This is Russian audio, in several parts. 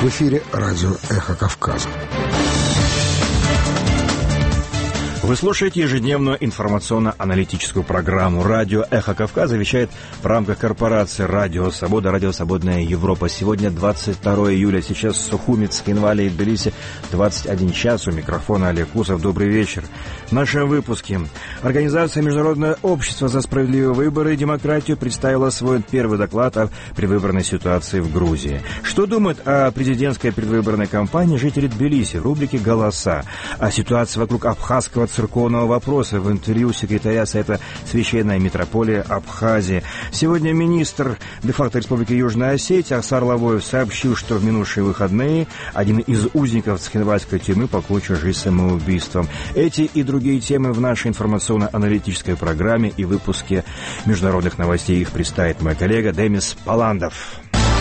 В эфире радио «Эхо Кавказа». Вы слушаете ежедневную информационно-аналитическую программу «Радио Эхо Кавказа». Вещает в рамках корпорации «Радио Свобода», «Радио Свободная Европа». Сегодня 22 июля. Сейчас Сухуми, Цхинвали и Тбилиси 21 час. У микрофона Олег Усов. Добрый вечер. В нашем выпуске. Организация «Международное общество за справедливые выборы и демократию» представила свой первый доклад о предвыборной ситуации в Грузии. Что думают о президентской предвыборной кампании жители Тбилиси в рубрике «Голоса»? О ситуации вокруг абхазского церковного вопроса в интервью секретаря Совета Священной Митрополии Абхазии. Сегодня министр де-факто Республики Южная Осетия Ахсар Лавоев сообщил, что в минувшие выходные один из узников Цхинвальской тюрьмы покончил жизнь самоубийством. Эти и другие темы в нашей информационно-аналитической программе и выпуске международных новостей. Их представит мой коллега Демис Паландов.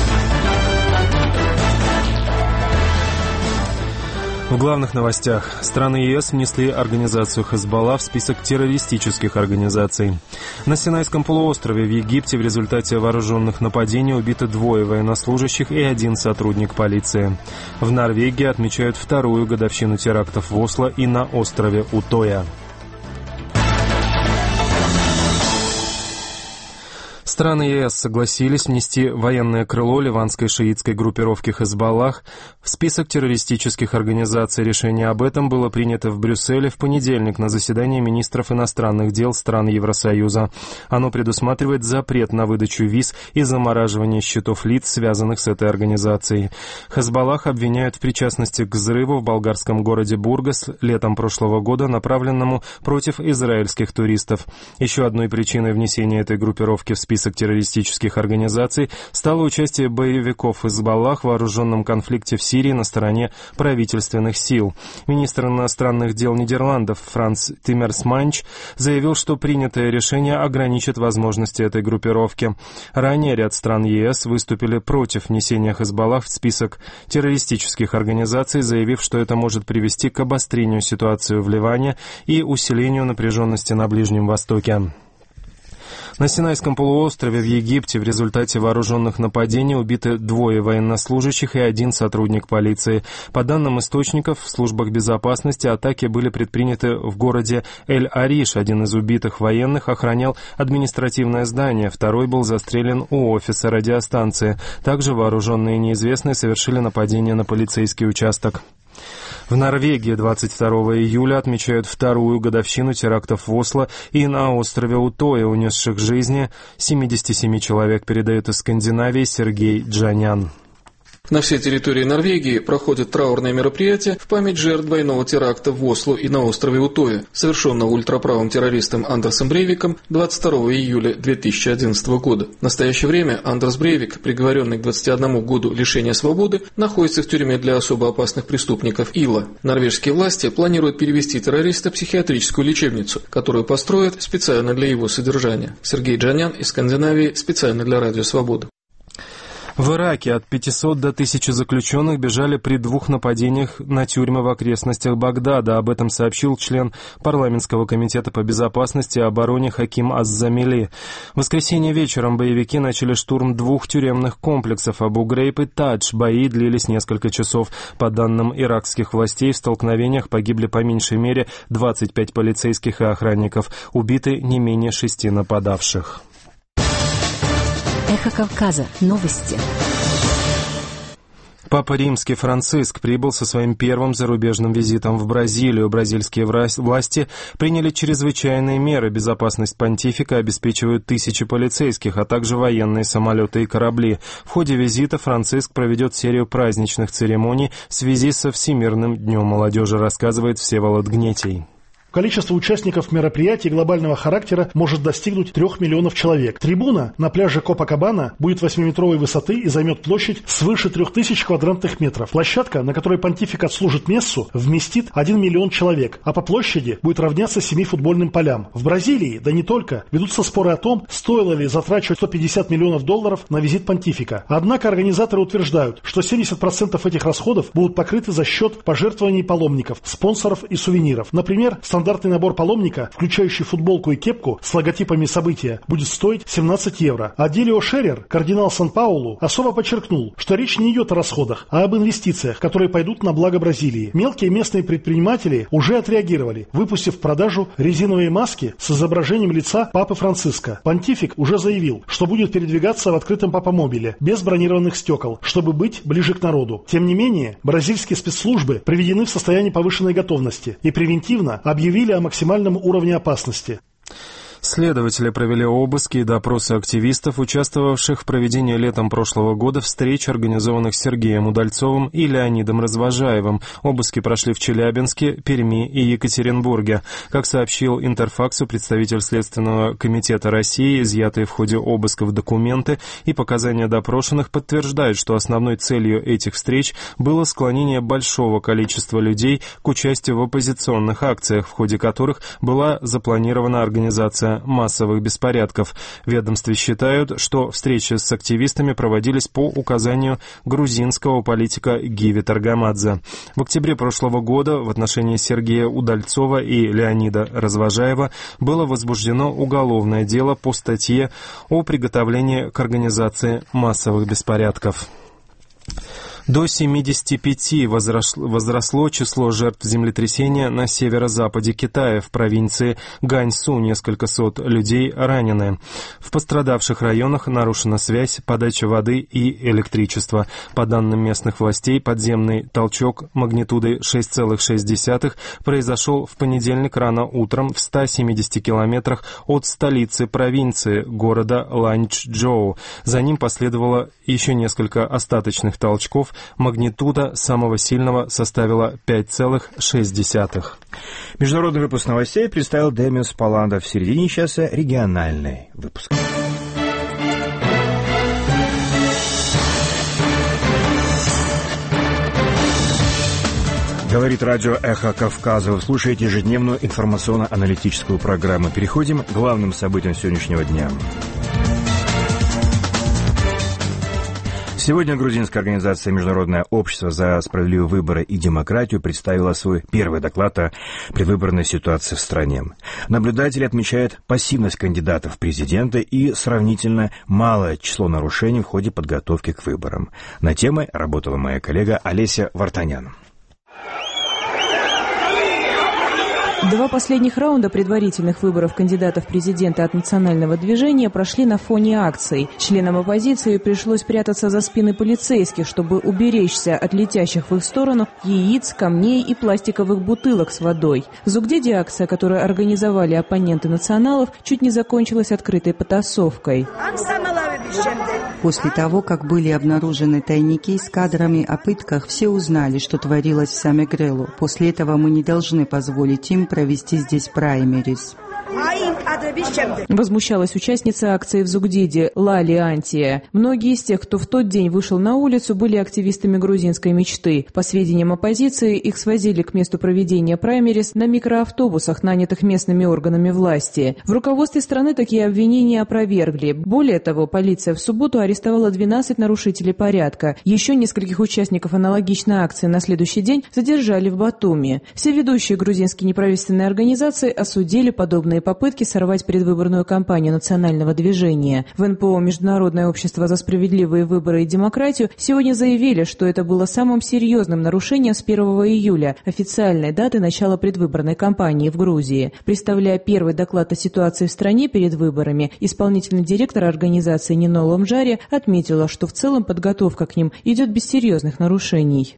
В главных новостях. Страны ЕС внесли организацию Хезболла в список террористических организаций. На Синайском полуострове в Египте в результате вооруженных нападений убиты 2 военнослужащих и 1 сотрудник полиции. В Норвегии отмечают 2-ю годовщину терактов в Осло и на острове Утоя. Страны ЕС согласились внести военное крыло ливанской шиитской группировки Хезболлах в список террористических организаций. Решение об этом было принято в Брюсселе в понедельник на заседании министров иностранных дел стран Евросоюза. Оно предусматривает запрет на выдачу виз и замораживание счетов лиц, связанных с этой организацией. Хезболлах обвиняют в причастности к взрыву в болгарском городе Бургас летом прошлого года, направленному против израильских туристов. Еще одной причиной внесения этой группировки в список террористических организаций стало участие боевиков Хезболлах в вооруженном конфликте в Сирии на стороне правительственных сил. Министр иностранных дел Нидерландов Франс Тиммерманс заявил, что принятое решение ограничит возможности этой группировки. Ранее ряд стран ЕС выступили против внесения Хезболлах в список террористических организаций, заявив, что это может привести к обострению ситуации в Ливане и усилению напряженности на Ближнем Востоке. На Синайском полуострове в Египте в результате вооруженных нападений убиты 2 военнослужащих и 1 сотрудник полиции. По данным источников в службах безопасности, атаки были предприняты в городе Эль-Ариш. Один из убитых военных охранял административное здание, 2 был застрелен у офиса радиостанции. Также вооруженные неизвестные совершили нападение на полицейский участок. В Норвегии 22 июля отмечают 2-ю годовщину терактов в Осло и на острове Утоя, унесших жизни 77 человек, передает из Скандинавии Сергей Джанян. На всей территории Норвегии проходят траурные мероприятия в память жертв двойного теракта в Осло и на острове Утоя, совершенного ультраправым террористом Андерсом Брейвиком 22 июля 2011 года. В настоящее время Андерс Брейвик, приговоренный к 21 году лишения свободы, находится в тюрьме для особо опасных преступников Ила. Норвежские власти планируют перевести террориста в психиатрическую лечебницу, которую построят специально для его содержания. Сергей Джанян из Скандинавии, специально для Радио Свобода. В Ираке от 500 до 1000 заключенных бежали при 2 нападениях на тюрьмы в окрестностях Багдада. Об этом сообщил член парламентского комитета по безопасности и обороне Хаким Аз-Замили. В воскресенье вечером боевики начали штурм 2 тюремных комплексов Абу-Грейб и Тадж. Бои длились несколько часов. По данным иракских властей, в столкновениях погибли по меньшей мере 25 полицейских и охранников. Убиты не менее 6 нападавших. Эхо Кавказа. Новости. Папа Римский Франциск прибыл со своим первым зарубежным визитом в Бразилию. Бразильские власти приняли чрезвычайные меры. Безопасность понтифика обеспечивают 1000 полицейских, а также военные самолеты и корабли. В ходе визита Франциск проведет серию праздничных церемоний в связи со Всемирным днем молодежи, рассказывает Всеволод Гнетий. Количество участников мероприятий глобального характера может достигнуть 3 миллионов человек. Трибуна на пляже Копакабана будет 8-метровой высоты и займет площадь свыше 3000 квадратных метров. Площадка, на которой понтифик отслужит мессу, вместит 1 миллион человек, а по площади будет равняться 7 футбольным полям. В Бразилии, да не только, ведутся споры о том, стоило ли затрачивать $150 миллионов на визит понтифика. Однако организаторы утверждают, что 70% этих расходов будут покрыты за счет пожертвований паломников, спонсоров и сувениров. Например, стандартная Стандартный набор паломника, включающий футболку и кепку с логотипами события, будет стоить 17 евро. А Делио Шерер, кардинал Сан-Паулу, особо подчеркнул, что речь не идет о расходах, а об инвестициях, которые пойдут на благо Бразилии. Мелкие местные предприниматели уже отреагировали, выпустив в продажу резиновые маски с изображением лица Папы Франциска. Понтифик уже заявил, что будет передвигаться в открытом папомобиле, без бронированных стекол, чтобы быть ближе к народу. Тем не менее, бразильские спецслужбы приведены в состояние повышенной готовности и превентивно объявили о максимальном уровне опасности. Следователи провели обыски и допросы активистов, участвовавших в проведении летом прошлого года встреч, организованных Сергеем Удальцовым и Леонидом Развожаевым. Обыски прошли в Челябинске, Перми и Екатеринбурге. Как сообщил Интерфаксу представитель Следственного комитета России, изъятые в ходе обысков документы и показания допрошенных подтверждают, что основной целью этих встреч было склонение большого количества людей к участию в оппозиционных акциях, в ходе которых была запланирована организация массовых беспорядков. В ведомстве считают, что встречи с активистами проводились по указанию грузинского политика Гиви Таргамадзе. В октябре прошлого года в отношении Сергея Удальцова и Леонида Развожаева было возбуждено уголовное дело по статье о приготовлении к организации массовых беспорядков. До 75 возросло число жертв землетрясения на северо-западе Китая, в провинции Ганьсу. Несколько сот людей ранены. В пострадавших районах нарушена связь, подача воды и электричества. По данным местных властей, подземный толчок магнитудой 6,6 произошел в понедельник рано утром в 170 километрах от столицы провинции, города Ланьчжоу. За ним последовало еще несколько остаточных толчков. Магнитуда самого сильного составила 5,6. Международный выпуск новостей представил Демиус Паланда. В середине часа региональный выпуск. Говорит радио «Эхо Кавказа». Вы слушаете ежедневную информационно-аналитическую программу. Переходим к главным событиям сегодняшнего дня. Сегодня грузинская организация «Международное общество за справедливые выборы и демократию» представила свой первый доклад о предвыборной ситуации в стране. Наблюдатели отмечают пассивность кандидатов в президенты и сравнительно малое число нарушений в ходе подготовки к выборам. На темой работала моя коллега Олеся Вартанян. Два последних раунда предварительных выборов кандидатов в президенты от национального движения прошли на фоне акций. Членам оппозиции пришлось прятаться за спины полицейских, чтобы уберечься от летящих в их сторону яиц, камней и пластиковых бутылок с водой. В Зугдиде акция, которую организовали оппоненты националов, чуть не закончилась открытой потасовкой. После того, как были обнаружены тайники с кадрами о пытках, все узнали, что творилось в Самегрелу. После этого мы не должны позволить им провести здесь праймериз. Возмущалась участница акции в Зугдиде Лали Антия. Многие из тех, кто в тот день вышел на улицу, были активистами грузинской мечты. По сведениям оппозиции, их свозили к месту проведения праймериз на микроавтобусах, нанятых местными органами власти. В руководстве страны такие обвинения опровергли. Более того, полиция в субботу арестовала 12 нарушителей порядка. Еще нескольких участников аналогичной акции на следующий день задержали в Батуми. Все ведущие грузинские неправительственные организации осудили подобные попытки сорвать предвыборную кампанию национального движения. В НПО «Международное общество за справедливые выборы и демократию» сегодня заявили, что это было самым серьезным нарушением с 1 июля, официальной даты начала предвыборной кампании в Грузии. Представляя первый доклад о ситуации в стране перед выборами, исполнительный директор организации Нино Ломжари отметила, что в целом подготовка к ним идет без серьезных нарушений.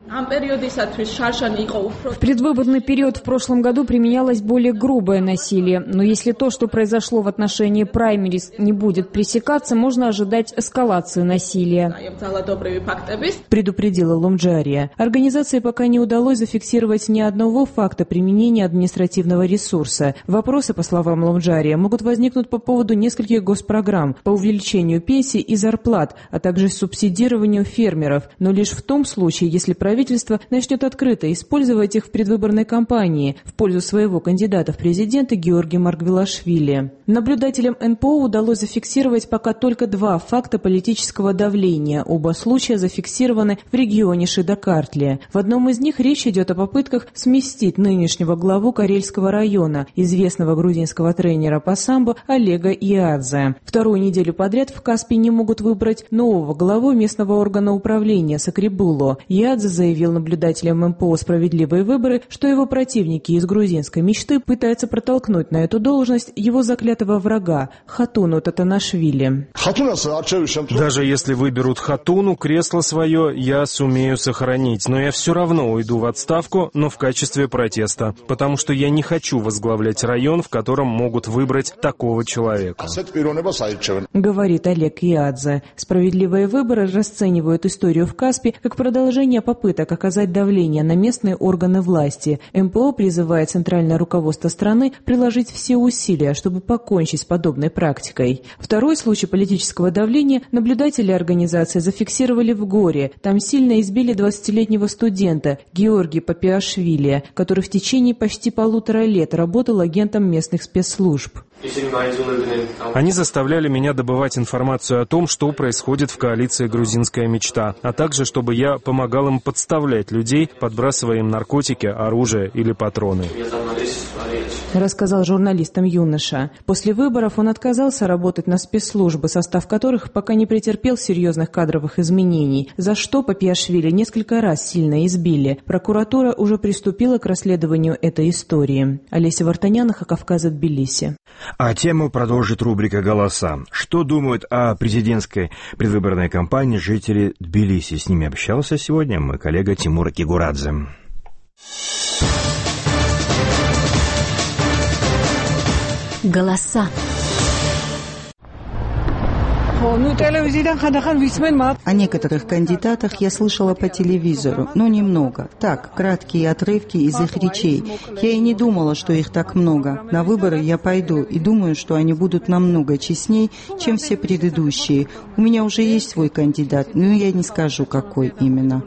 В предвыборный период в прошлом году применялось более грубое насилие, но если то, что произошло в отношении праймериз, не будет пресекаться, можно ожидать эскалацию насилия. Предупредила Ломджария. Организации пока не удалось зафиксировать ни одного факта применения административного ресурса. Вопросы, по словам Ломджария, могут возникнуть по поводу нескольких госпрограмм по увеличению пенсий и зарплат, а также субсидированию фермеров, но лишь в том случае, если правительство начнет открыто использовать их в предвыборной кампании в пользу своего кандидата в президенты Георгия Маргвелидзе. Маргвелашвили. Наблюдателям НПО удалось зафиксировать пока только 2 факта политического давления. Оба случая зафиксированы в регионе Шидакартли. В одном из них речь идет о попытках сместить нынешнего главу Карельского района, известного грузинского тренера по самбо Олега Иадзе. Вторую неделю подряд в Каспии не могут выбрать нового главу местного органа управления Сакрибуло. Иадзе заявил наблюдателям МПО «Справедливые выборы», что его противники из грузинской мечты пытаются протолкнуть на эту должность его заклятого врага Хатуну Татанашвили. Даже если выберут Хатуну, кресло свое я сумею сохранить, но я все равно уйду в отставку, но в качестве протеста, потому что я не хочу возглавлять район, в котором могут выбрать такого человека. Говорит Олег Иадзе. «Справедливые выборы» расценивают историю в Каспии как продолжение попыток оказать давление на местные органы власти. МПО призывает центральное руководство страны приложить все усилия, чтобы покончить с подобной практикой. Второй случай политического давления наблюдатели организации зафиксировали в Горе. Там сильно избили 20-летнего студента Георгия Папиашвили, который в течение почти 1,5 лет работал агентом местных спецслужб. Они заставляли меня добывать информацию о том, что происходит в коалиции «Грузинская мечта», а также, чтобы я помогал им подставлять людей, подбрасывая им наркотики, оружие или патроны. Рассказал журналистам юноша. После выборов он отказался работать на спецслужбы, состав которых пока не претерпел серьезных кадровых изменений, за что Папиашвили несколько раз сильно избили. Прокуратура уже приступила к расследованию этой истории. Олеся Вартанян, Кавказ, Тбилиси. А тему продолжит рубрика «Голоса». Что думают о президентской предвыборной кампании жители Тбилиси? С ними общался сегодня мой коллега Тимур Кигурадзе. Голоса. О некоторых кандидатах я слышала по телевизору, но немного. Так, краткие отрывки из их речей. Я и не думала, что их так много. На выборы я пойду и думаю, что они будут намного честней, чем все предыдущие. У меня уже есть свой кандидат, но я не скажу, какой именно.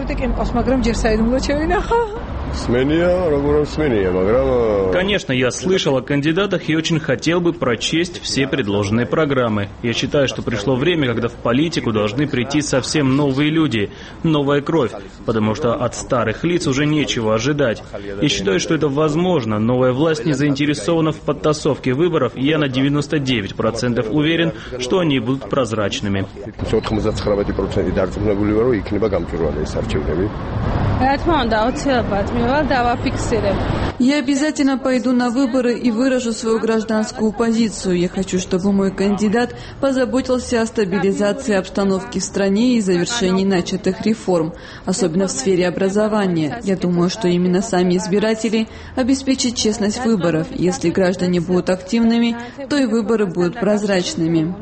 Конечно, я слышал о кандидатах и очень хотел бы прочесть все предложенные программы. Я считаю, что пришло время, когда в политику должны прийти совсем новые люди, новая кровь, потому что от старых лиц уже нечего ожидать. Я считаю, что это возможно. Новая власть не заинтересована в подтасовке выборов, и я на 99% уверен, что они будут прозрачными. Я обязательно пойду на выборы и выражу свою гражданскую позицию. Я хочу, чтобы мой кандидат позаботился о стабилизации обстановки в стране и завершении начатых реформ, особенно в сфере образования. Я думаю, что именно сами избиратели обеспечат честность выборов. Если граждане будут активными, то и выборы будут прозрачными.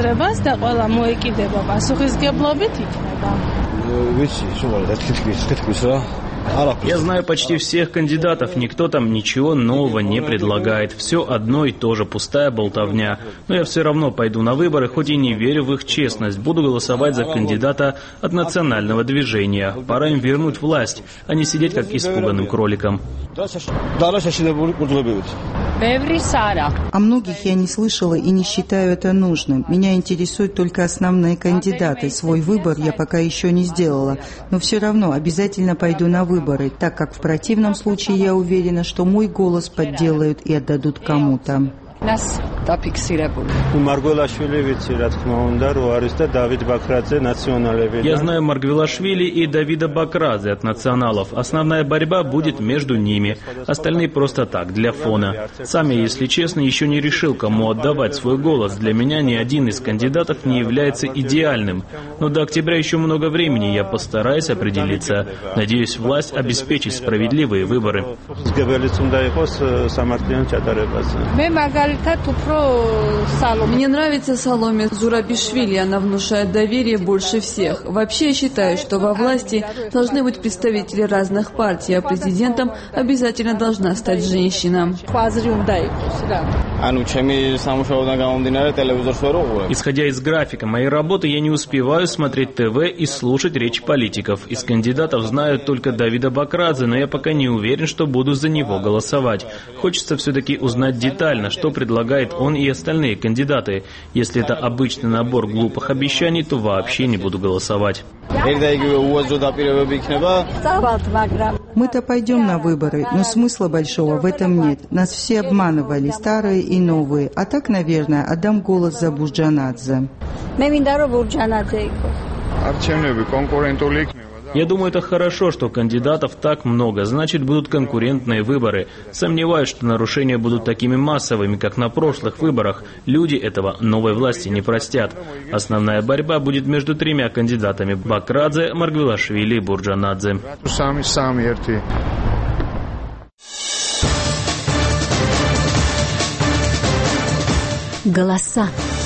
Я знаю почти всех кандидатов, никто там ничего нового не предлагает. Все одно и то же, пустая болтовня. Но я все равно пойду на выборы, хоть и не верю в их честность. Буду голосовать за кандидата от национального движения. Пора им вернуть власть, а не сидеть как испуганным кроликом. О многих я не слышала и не считаю это нужным. Меня интересуют только основные кандидаты. Свой выбор я пока еще не сделала. Но все равно обязательно пойду на выборы, так как в противном случае я уверена, что мой голос подделают и отдадут кому-то. Я знаю Маргвелашвили и Давида Бакрадзе от националов. Основная борьба будет между ними. Остальные просто так, для фона. Сам я, если честно, еще не решил, кому отдавать свой голос. Для меня ни один из кандидатов не является идеальным. Но до октября еще много времени, я постараюсь определиться. Надеюсь, власть обеспечит справедливые выборы. Мне нравится Саломе Зурабишвили, она внушает доверие больше всех. Вообще я считаю, что во власти должны быть представители разных партий, а президентом обязательно должна стать женщина. Исходя из графика моей работы, я не успеваю смотреть ТВ и слушать речи политиков. Из кандидатов знаю только Давида Бакрадзе, но я пока не уверен, что буду за него голосовать. Хочется все-таки узнать детально, что предлагает он и остальные кандидаты. Если это обычный набор глупых обещаний, то вообще не буду голосовать. Мы-то пойдем на выборы, но смысла большого в этом нет. Нас все обманывали, старые и новые. А так, наверное, отдам голос за Бурджанадзе. Я думаю, это хорошо, что кандидатов так много, значит, будут конкурентные выборы. Сомневаюсь, что нарушения будут такими массовыми, как на прошлых выборах. Люди этого новой власти не простят. Основная борьба будет между тремя кандидатами – Бакрадзе, Маргвелашвили и Бурджанадзе. Голоса.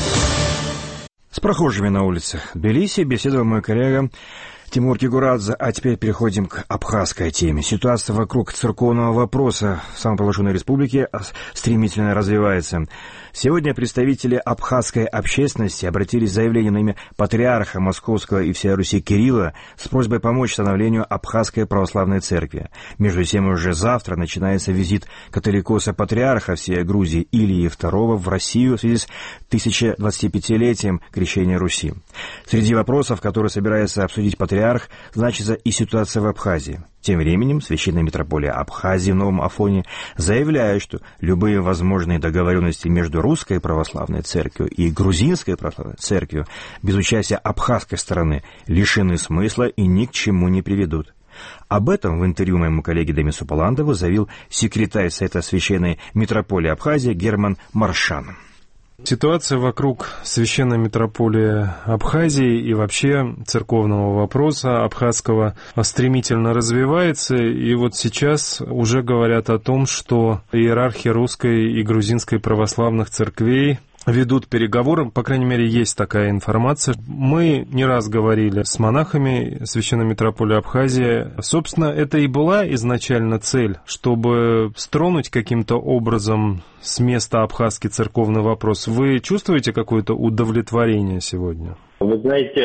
С прохожими на улицах Тбилиси беседовал мой коллега Тимур Кигурадзе, а теперь переходим к абхазской теме. Ситуация вокруг церковного вопроса в самопровозглашенной республике стремительно развивается. Сегодня представители абхазской общественности обратились с заявлением на имя патриарха Московского и всей Руси Кирилла с просьбой помочь становлению Абхазской православной церкви. Между тем, уже завтра начинается визит католикоса-патриарха всей Грузии Илии II в Россию в связи с 1025-летием крещения Руси. Среди вопросов, которые собирается обсудить патриарх, значится и ситуация в Абхазии. Тем временем Священная митрополия Абхазии в Новом Афоне заявляет, что любые возможные договоренности между Русской православной церковью и Грузинской православной церковью без участия абхазской стороны лишены смысла и ни к чему не приведут. Об этом в интервью моему коллеге Демису Паландову заявил секретарь Совета Священной митрополии Абхазии Герман Маршан. Ситуация вокруг Священной митрополии Абхазии и вообще церковного вопроса абхазского стремительно развивается, и вот сейчас уже говорят о том, что иерархи русской и грузинской православных церквей ведут переговоры, по крайней мере, есть такая информация. Мы не раз говорили с монахами Священной митрополии Абхазии. Собственно, это и была изначально цель, чтобы стронуть каким-то образом с места абхазский церковный вопрос. Вы чувствуете какое-то удовлетворение сегодня? Вы знаете,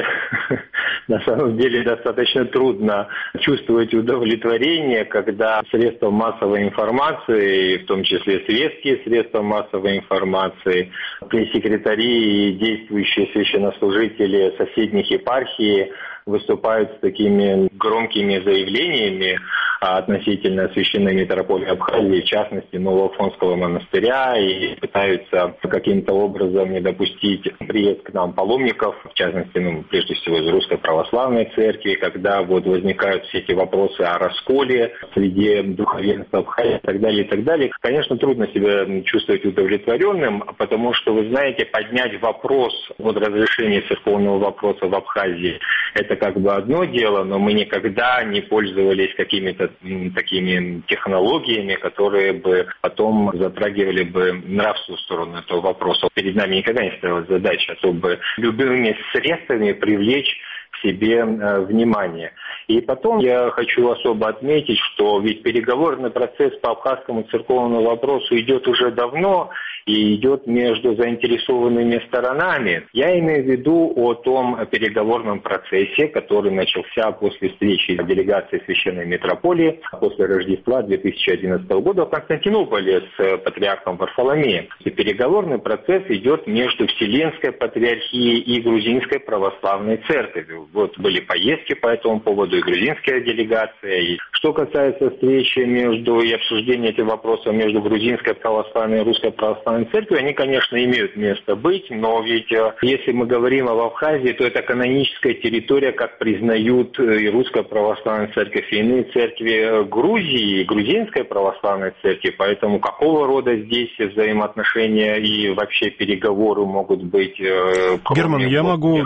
на самом деле достаточно трудно чувствовать удовлетворение, когда средства массовой информации, в том числе светские средства массовой информации, пресс-секретари и действующие священнослужители соседних епархий выступают с такими громкими заявлениями относительно Священной митрополии Абхазии, в частности, Новоафонского монастыря, и пытаются каким-то образом не допустить приезд к нам паломников, в частности, прежде всего из Русской Православной Церкви, когда возникают все эти вопросы о расколе среди духовенства Абхазии и так далее, и так далее. Конечно, трудно себя чувствовать удовлетворенным, потому что, вы знаете, поднять вопрос разрешения церковного вопроса в Абхазии – это как бы одно дело, но мы никогда не пользовались какими-то такими технологиями, которые бы потом затрагивали бы нравственную сторону этого вопроса. Перед нами никогда не ставилась задача, чтобы любыми средствами привлечь к себе внимание. И потом я хочу особо отметить, что ведь переговорный процесс по абхазскому церковному вопросу идет уже давно и идет между заинтересованными сторонами. Я имею в виду о том переговорном процессе, который начался после встречи делегации Священной митрополии после Рождества 2011 года в Константинополе с патриархом Варфоломеем. И переговорный процесс идет между Вселенской патриархией и Грузинской православной церковью. Были поездки по этому поводу, и грузинская делегация. И что касается встречи и обсуждения этих вопросов между Грузинской православной и Русской православной церковью, они, конечно, имеют место быть, но ведь если мы говорим об Абхазии, то это каноническая территория, как признают и Русская православная церковь, и иные церкви Грузии, и Грузинской православной церкви. Поэтому какого рода здесь взаимоотношения и вообще переговоры могут быть? Герман, я могу,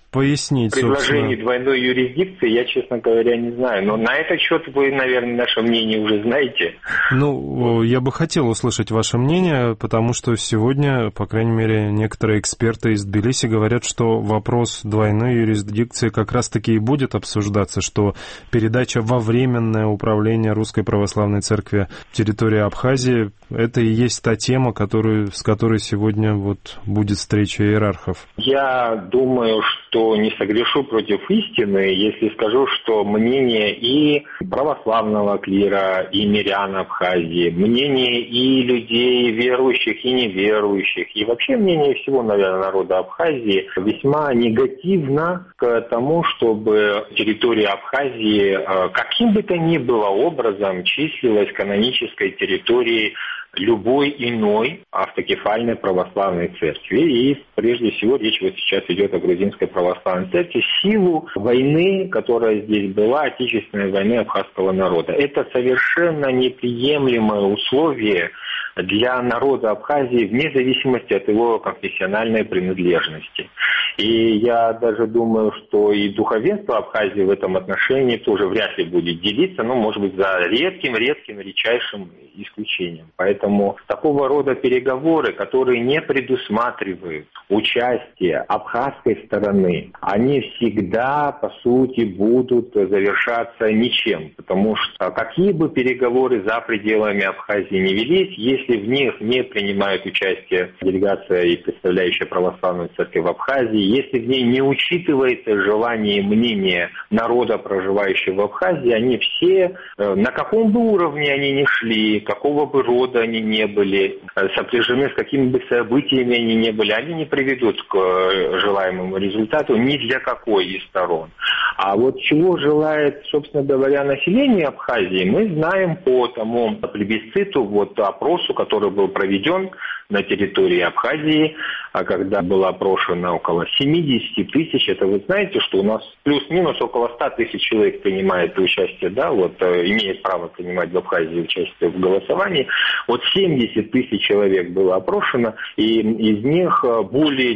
пояснить, предложений двойной юрисдикции, я, честно говоря, не знаю. Но на этот счет вы, наверное, наше мнение уже знаете. Ну, я бы хотел услышать ваше мнение, потому что сегодня, по крайней мере, некоторые эксперты из Тбилиси говорят, что вопрос двойной юрисдикции как раз-таки и будет обсуждаться, что передача во временное управление Русской Православной Церкви территории Абхазии — это и есть та тема, с которой сегодня вот будет встреча иерархов. Я думаю, что не согрешу против истины, если скажу, что мнение и православного клира, и мирян Абхазии, мнение и людей верующих, и неверующих, и вообще мнение всего, наверное, народа Абхазии весьма негативно к тому, чтобы территория Абхазии каким бы то ни было образом числилась канонической территорией любой иной автокефальной православной церкви. И прежде всего речь вот сейчас идет о грузинской православной церкви в силу войны, которая здесь была, отечественной войны абхазского народа. Это совершенно неприемлемое условие для народа Абхазии вне зависимости от его конфессиональной принадлежности. И я даже думаю, что и духовенство Абхазии в этом отношении тоже вряд ли будет делиться, но, может быть, за редким, редчайшим исключением. Поэтому такого рода переговоры, которые не предусматривают участие абхазской стороны, они всегда, по сути, будут завершаться ничем. Потому что какие бы переговоры за пределами Абхазии не велись, если в них не принимает участие делегация и представляющая православную церковь в Абхазии, если в ней не учитывается желание и мнение народа, проживающего в Абхазии, они все, на каком бы уровне они ни шли, какого бы рода они не были, сопряжены с какими бы событиями они не были, они не приведут к желаемому результату ни для какой из сторон. А вот чего желает, собственно говоря, население Абхазии, мы знаем по тому плебисциту, вот опросу, который был проведен на территории Абхазии, когда было опрошено около 70 тысяч. Это вы знаете, что у нас плюс-минус около 100 тысяч человек принимает участие, да, вот имеет право принимать в Абхазии участие в голосовании. Вот 70 тысяч человек было опрошено, и из них более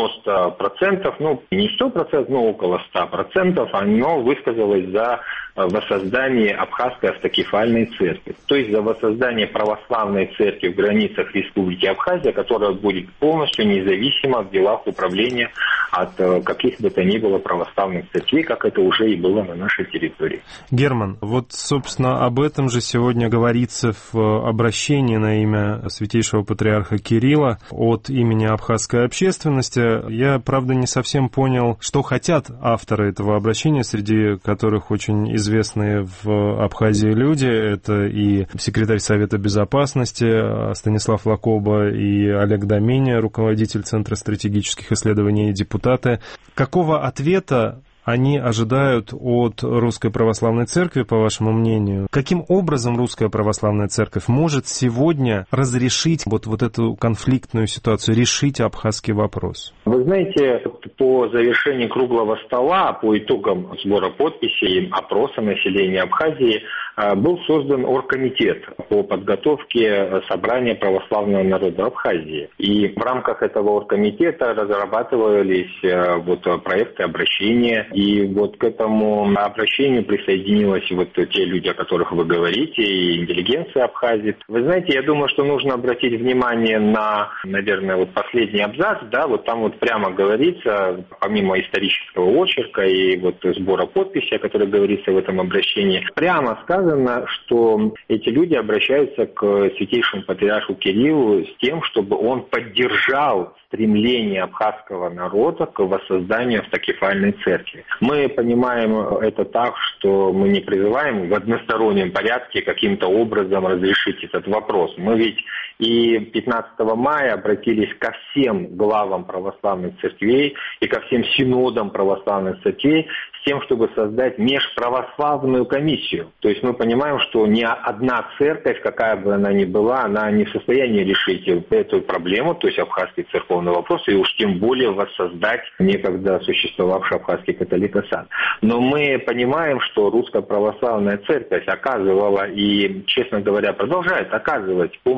90%, ну не 100%, но около 100%, оно высказалось за воссоздание абхазской автокефальной церкви. То есть за воссоздание православной церкви в границах Республики Абхазия, которая будет полностью независима в делах управления от каких бы то ни было православных церквей, как это уже и было на нашей территории. Герман, вот, собственно, об этом же сегодня говорится в обращении на имя святейшего патриарха Кирилла от имени абхазской общественности. Я, правда, не совсем понял, что хотят авторы этого обращения, среди которых очень известные в Абхазии люди. Это и секретарь Совета Безопасности Станислав Лакоба, и Олег Доменя, руководитель Центра стратегических исследований, и депутаты. Какого ответа они ожидают от Русской Православной Церкви, по вашему мнению? Каким образом Русская Православная Церковь может сегодня разрешить вот эту конфликтную ситуацию, решить абхазский вопрос? Вы знаете, по завершении круглого стола, по итогам сбора подписей, опроса населения Абхазии, был создан оргкомитет по подготовке собрания православного народа Абхазии. И в рамках этого оргкомитета разрабатывались проекты обращения. И вот к этому обращению присоединились вот те люди, о которых вы говорите, и интеллигенция Абхазии. Вы знаете, я думаю, что нужно обратить внимание на, наверное, вот последний абзац, да, вот там вот прямо говорится, помимо исторического очерка и вот сбора подписей, о которых говорится в этом обращении, прямо сказано, что эти люди обращаются к святейшему патриарху Кириллу с тем, чтобы он поддержал стремление абхазского народа к воссозданию автокефальной церкви. Мы понимаем это так, что мы не призываем в одностороннем порядке каким-то образом разрешить этот вопрос. Мы ведь и 15 мая обратились ко всем главам православных церквей и ко всем синодам православных церквей с тем, чтобы создать межправославную комиссию. То есть мы понимаем, что ни одна церковь, какая бы она ни была, она не в состоянии решить эту проблему, то есть абхазский церковный вопрос, и уж тем более воссоздать некогда существовавший абхазский католикосад. Но мы понимаем, что Русская Православная Церковь оказывала и, честно говоря, продолжает оказывать помощь и поддержку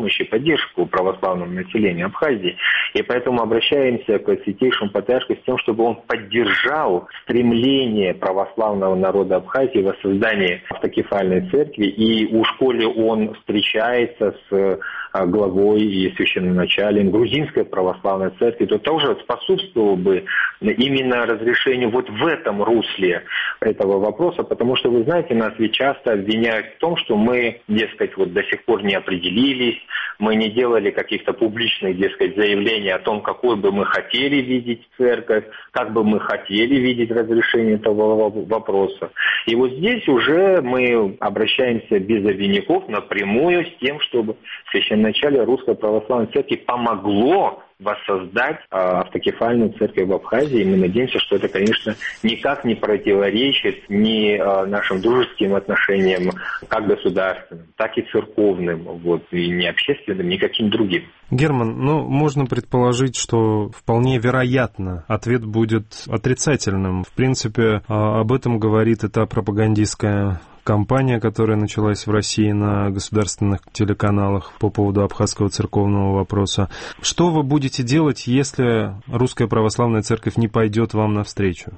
поддержку православному населению Абхазии. И поэтому обращаемся к Святейшему Патриарху с тем, чтобы он поддержал стремление православного народа Абхазии в создании автокефальной церкви. И уж коли он встречается с главой и священноначалием Грузинской православной церкви, то тоже способствовало бы именно разрешению вот в этом русле этого вопроса, потому что, вы знаете, нас ведь часто обвиняют в том, что мы, дескать, вот до сих пор не определились, мы не делали каких-то публичных, дескать, заявлений о том, какой бы мы хотели видеть церковь, как бы мы хотели видеть разрешение этого вопроса. И вот здесь уже мы обращаемся без обиняков напрямую с тем, чтобы священноначалие Русской Православной Церкви помогло воссоздать автокефальную церковь в Абхазии. И мы надеемся, что это, конечно, никак не противоречит ни нашим дружеским отношениям, как государственным, так и церковным, вот, и не общественным, никаким другим. Герман, можно предположить, что вполне вероятно ответ будет отрицательным. В принципе, об этом говорит и та пропагандистская кампания, которая началась в России на государственных телеканалах по поводу абхазского церковного вопроса. Что вы будете делать, если Русская Православная Церковь не пойдет вам навстречу?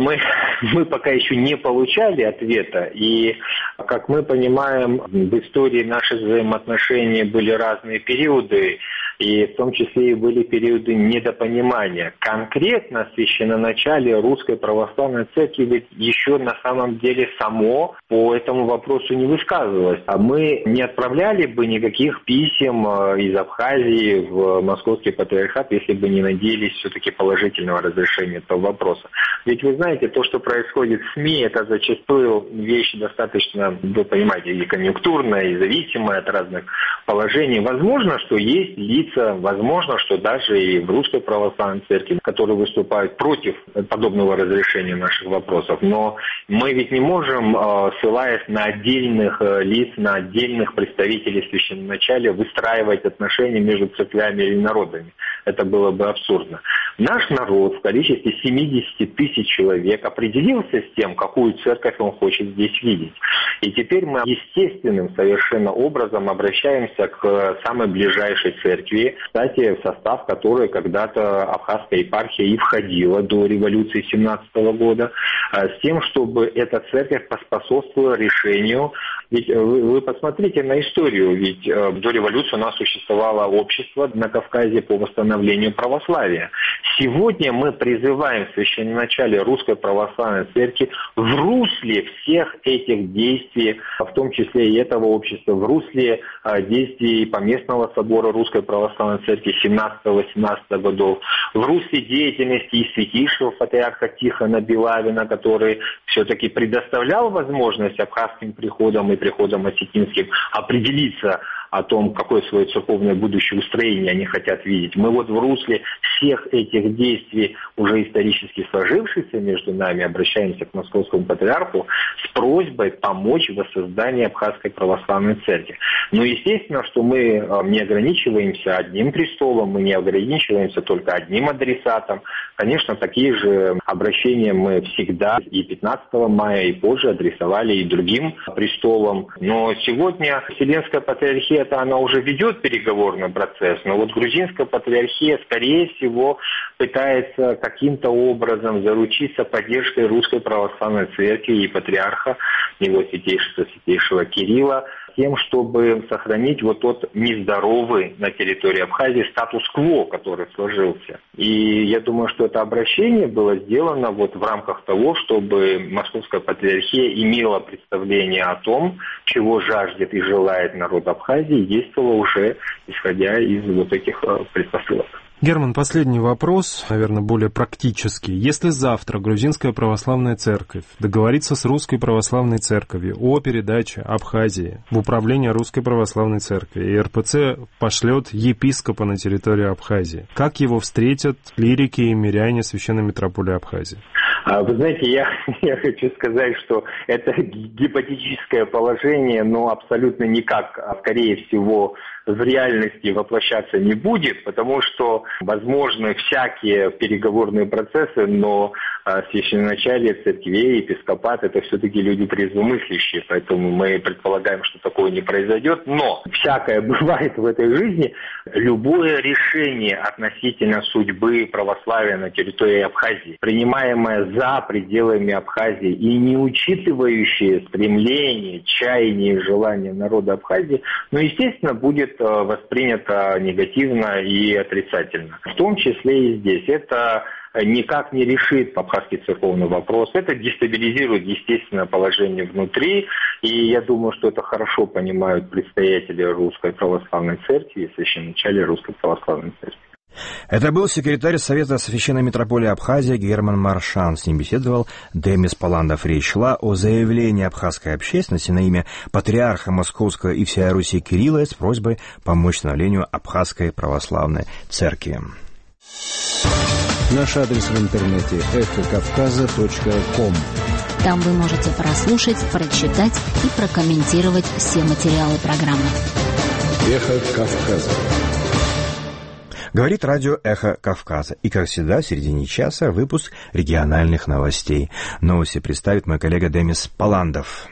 Мы пока еще не получали ответа, и, как мы понимаем, в истории наших взаимоотношений были разные периоды, и в том числе и были периоды недопонимания. Конкретно священноначалие Русской Православной Церкви ведь еще на самом деле само по этому вопросу не высказывалось. А мы не отправляли бы никаких писем из Абхазии в Московский Патриархат, если бы не надеялись все-таки положительного разрешения этого вопроса. Ведь вы знаете, то, что происходит в СМИ, это зачастую вещь достаточно, вы понимаете, и конъюнктурная, и зависимая от разных положений. Возможно, что есть лица, возможно, что даже и в Русской Православной Церкви, которые выступают против подобного разрешения наших вопросов. Но мы ведь не можем, ссылаясь на отдельных лиц, на отдельных представителей священноначалия, выстраивать отношения между церквями или народами. Это было бы абсурдно. Наш народ в количестве 70 тысяч человек определился с тем, какую церковь он хочет здесь видеть. И теперь мы естественным совершенно образом обращаемся к самой ближайшей церкви, кстати, в состав которой когда-то Абхазская епархия и входила до революции 17 года, с тем, чтобы эта церковь поспособствовала решению. Ведь вы посмотрите на историю, ведь до революции у нас существовало общество на Кавказе по восстановлению православия. Сегодня мы призываем священноначалие Русской Православной Церкви в русле всех этих действий, в том числе и этого общества, в русле действий Поместного собора Русской Православной Церкви 17-18 годов, в русле деятельности и святейшего патриарха Тихона Белавина, который все-таки предоставлял возможность абхазским приходам и приходам осетинским определиться о том, какое свое церковное будущее устроение они хотят видеть. Мы вот в русле всех этих действий, уже исторически сложившихся между нами, обращаемся к Московскому Патриарху с просьбой помочь в воссоздании Абхазской Православной Церкви. Но естественно, что мы не ограничиваемся одним престолом, мы не ограничиваемся только одним адресатом. Конечно, такие же обращения мы всегда и 15 мая, и позже адресовали и другим престолам. Но сегодня Вселенская Патриархия она уже ведет переговорный процесс, но вот Грузинская Патриархия, скорее всего, пытается каким-то образом заручиться поддержкой Русской Православной Церкви и патриарха, его святейшего Кирилла, тем, чтобы сохранить вот тот нездоровый на территории Абхазии статус-кво, который сложился. И я думаю, что это обращение было сделано вот в рамках того, чтобы Московская Патриархия имела представление о том, чего жаждет и желает народ Абхазии, и действовала уже исходя из вот этих предпосылок. Герман, последний вопрос, наверное, более практический. Если завтра Грузинская Православная Церковь договорится с Русской Православной Церковью о передаче Абхазии в управление Русской Православной Церкви, и РПЦ пошлет епископа на территорию Абхазии, как его встретят клирики и миряне Священной Митрополии Абхазии? Вы знаете, я хочу сказать, что это гипотетическое положение, но абсолютно никак, скорее всего, в реальности воплощаться не будет, потому что возможны всякие переговорные процессы, но священноначалие церквей, епископат – это все-таки люди трезвомыслящие, поэтому мы предполагаем, что такое не произойдет. Но всякое бывает в этой жизни. Любое решение относительно судьбы православия на территории Абхазии, принимаемое за пределами Абхазии и не учитывающее стремления, чаяния и желания народа Абхазии, естественно, будет воспринято негативно и отрицательно. В том числе и здесь. Это никак не решит абхазский церковный вопрос. Это дестабилизирует, естественно, положение внутри. И я думаю, что это хорошо понимают предстоятели Русской Православной Церкви и священноначалие Русской Православной Церкви. Это был секретарь Совета Священной Митрополии Абхазии Герман Маршан. С ним беседовал Демис Паландов. Речь шла о заявлении абхазской общественности на имя патриарха Московского и всея Руси Кирилла с просьбой помочь становлению Абхазской Православной Церкви. Наш адрес в интернете эхокавказа.ком. Там вы можете прослушать, прочитать и прокомментировать все материалы программы. Эхо Кавказа. Говорит радио «Эхо Кавказа». И, как всегда, в середине часа выпуск региональных новостей. Новости представит мой коллега Демис Паландов.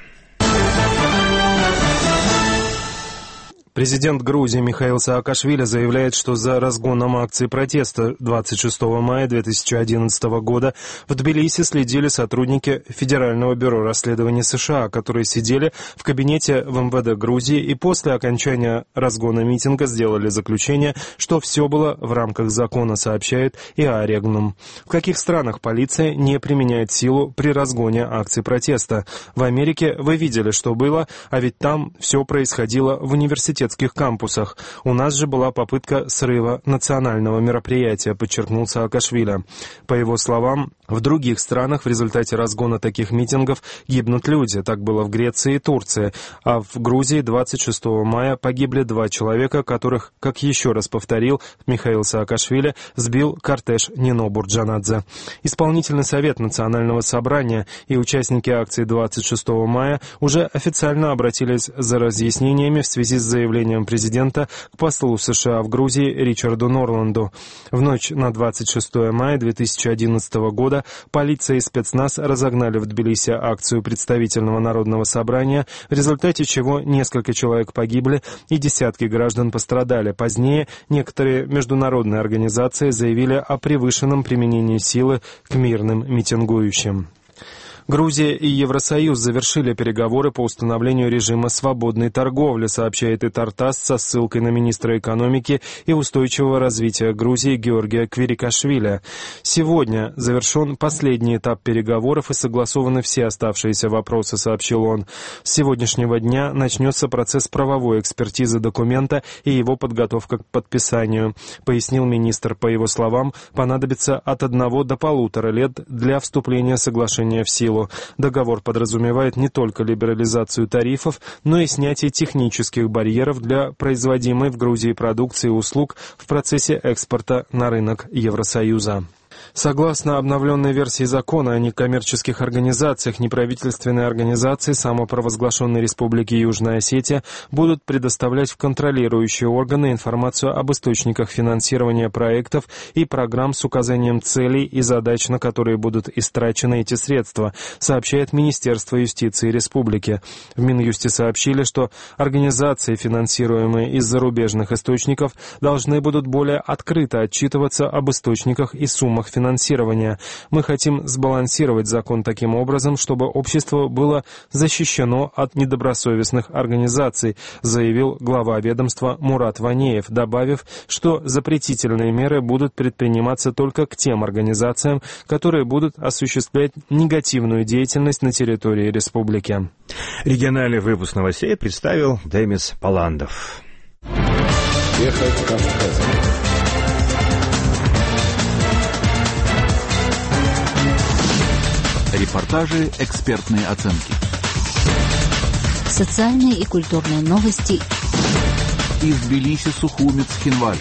Президент Грузии Михаил Саакашвили заявляет, что за разгоном акции протеста 26 мая 2011 года в Тбилиси следили сотрудники Федерального бюро расследований США, которые сидели в кабинете в МВД Грузии и после окончания разгона митинга сделали заключение, что все было в рамках закона, сообщает ИА Регнум. В каких странах полиция не применяет силу при разгоне акций протеста? В Америке вы видели, что было, а ведь там все происходило в университетских кампусах. У нас же была попытка срыва национального мероприятия, подчеркнул Саакашвили. По его словам, в других странах в результате разгона таких митингов гибнут люди. Так было в Греции и Турции. А в Грузии 26 мая погибли 2 человека, которых, как еще раз повторил Михаил Саакашвили, сбил кортеж Нино Бурджанадзе. Исполнительный совет Национального собрания и участники акции 26 мая уже официально обратились за разъяснениями в связи с заявлением президента к послу США в Грузии Ричарду Норланду. В ночь на 26 мая 2011 года полиция и спецназ разогнали в Тбилиси акцию представительного народного собрания, в результате чего несколько человек погибли и десятки граждан пострадали. Позднее некоторые международные организации заявили о превышенном применении силы к мирным митингующим. Грузия и Евросоюз завершили переговоры по установлению режима свободной торговли, сообщает ИТАР-ТАСС со ссылкой на министра экономики и устойчивого развития Грузии Георгия Квирикашвили. Сегодня завершен последний этап переговоров и согласованы все оставшиеся вопросы, сообщил он. С сегодняшнего дня начнется процесс правовой экспертизы документа и его подготовка к подписанию, пояснил министр. По его словам, понадобится от 1 до 1,5 лет для вступления соглашения в силу. Договор подразумевает не только либерализацию тарифов, но и снятие технических барьеров для производимой в Грузии продукции и услуг в процессе экспорта на рынок Евросоюза. Согласно обновленной версии закона о некоммерческих организациях, неправительственные организации самопровозглашенной Республики Южная Осетия будут предоставлять в контролирующие органы информацию об источниках финансирования проектов и программ с указанием целей и задач, на которые будут истрачены эти средства, сообщает Министерство юстиции Республики. В Минюсте сообщили, что организации, финансируемые из зарубежных источников, должны будут более открыто отчитываться об источниках и суммах финансирования. Мы хотим сбалансировать закон таким образом, чтобы общество было защищено от недобросовестных организаций, заявил глава ведомства Мурат Ванеев, добавив, что запретительные меры будут предприниматься только к тем организациям, которые будут осуществлять негативную деятельность на территории республики. Региональный выпуск новостей представил Демис Паландов. Эхо Кавказа. Репортажи, экспертные оценки. Социальные и культурные новости. Из Тбилиси, Сухумец, Хинвали.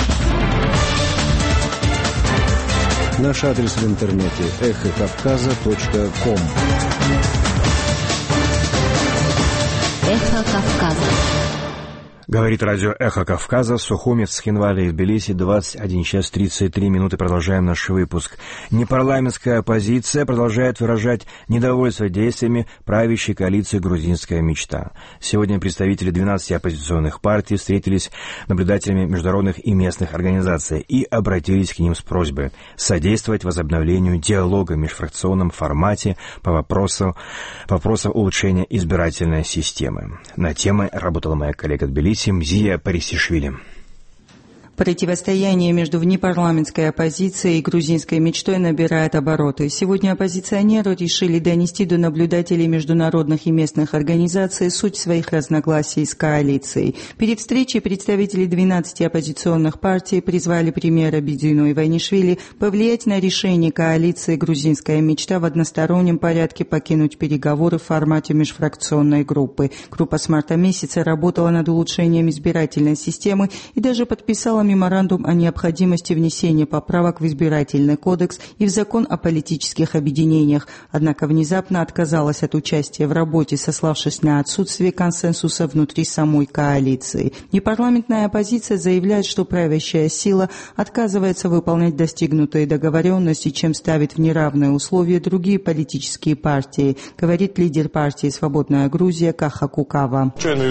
Наш адрес в интернете эхокавказа.ком. Эхо Кавказа. Говорит радио «Эхо Кавказа», Сухумец, Цхинвали и Тбилиси, 21 час 33 минуты. Продолжаем наш выпуск. Непарламентская оппозиция продолжает выражать недовольство действиями правящей коалиции «Грузинская мечта». Сегодня представители 12 оппозиционных партий встретились с наблюдателями международных и местных организаций и обратились к ним с просьбой содействовать возобновлению диалога в межфракционном формате по вопросам улучшения избирательной системы. На темы работала моя коллега Тбилиси Мзия Парисишвили. Противостояние между внепарламентской оппозицией и грузинской мечтой набирает обороты. Сегодня оппозиционеры решили донести до наблюдателей международных и местных организаций суть своих разногласий с коалицией. Перед встречей представители 12 оппозиционных партий призвали премьера Бидзину Иванишвили повлиять на решение коалиции «Грузинская мечта» в одностороннем порядке покинуть переговоры в формате межфракционной группы. Группа с марта месяца работала над улучшением избирательной системы и даже подписала меморандум о необходимости внесения поправок в избирательный кодекс и в закон о политических объединениях, однако внезапно отказалась от участия в работе, сославшись на отсутствие консенсуса внутри самой коалиции. Непарламентная оппозиция заявляет, что правящая сила отказывается выполнять достигнутые договоренности, чем ставит в неравные условия другие политические партии, говорит лидер партии «Свободная Грузия» Каха Кукава.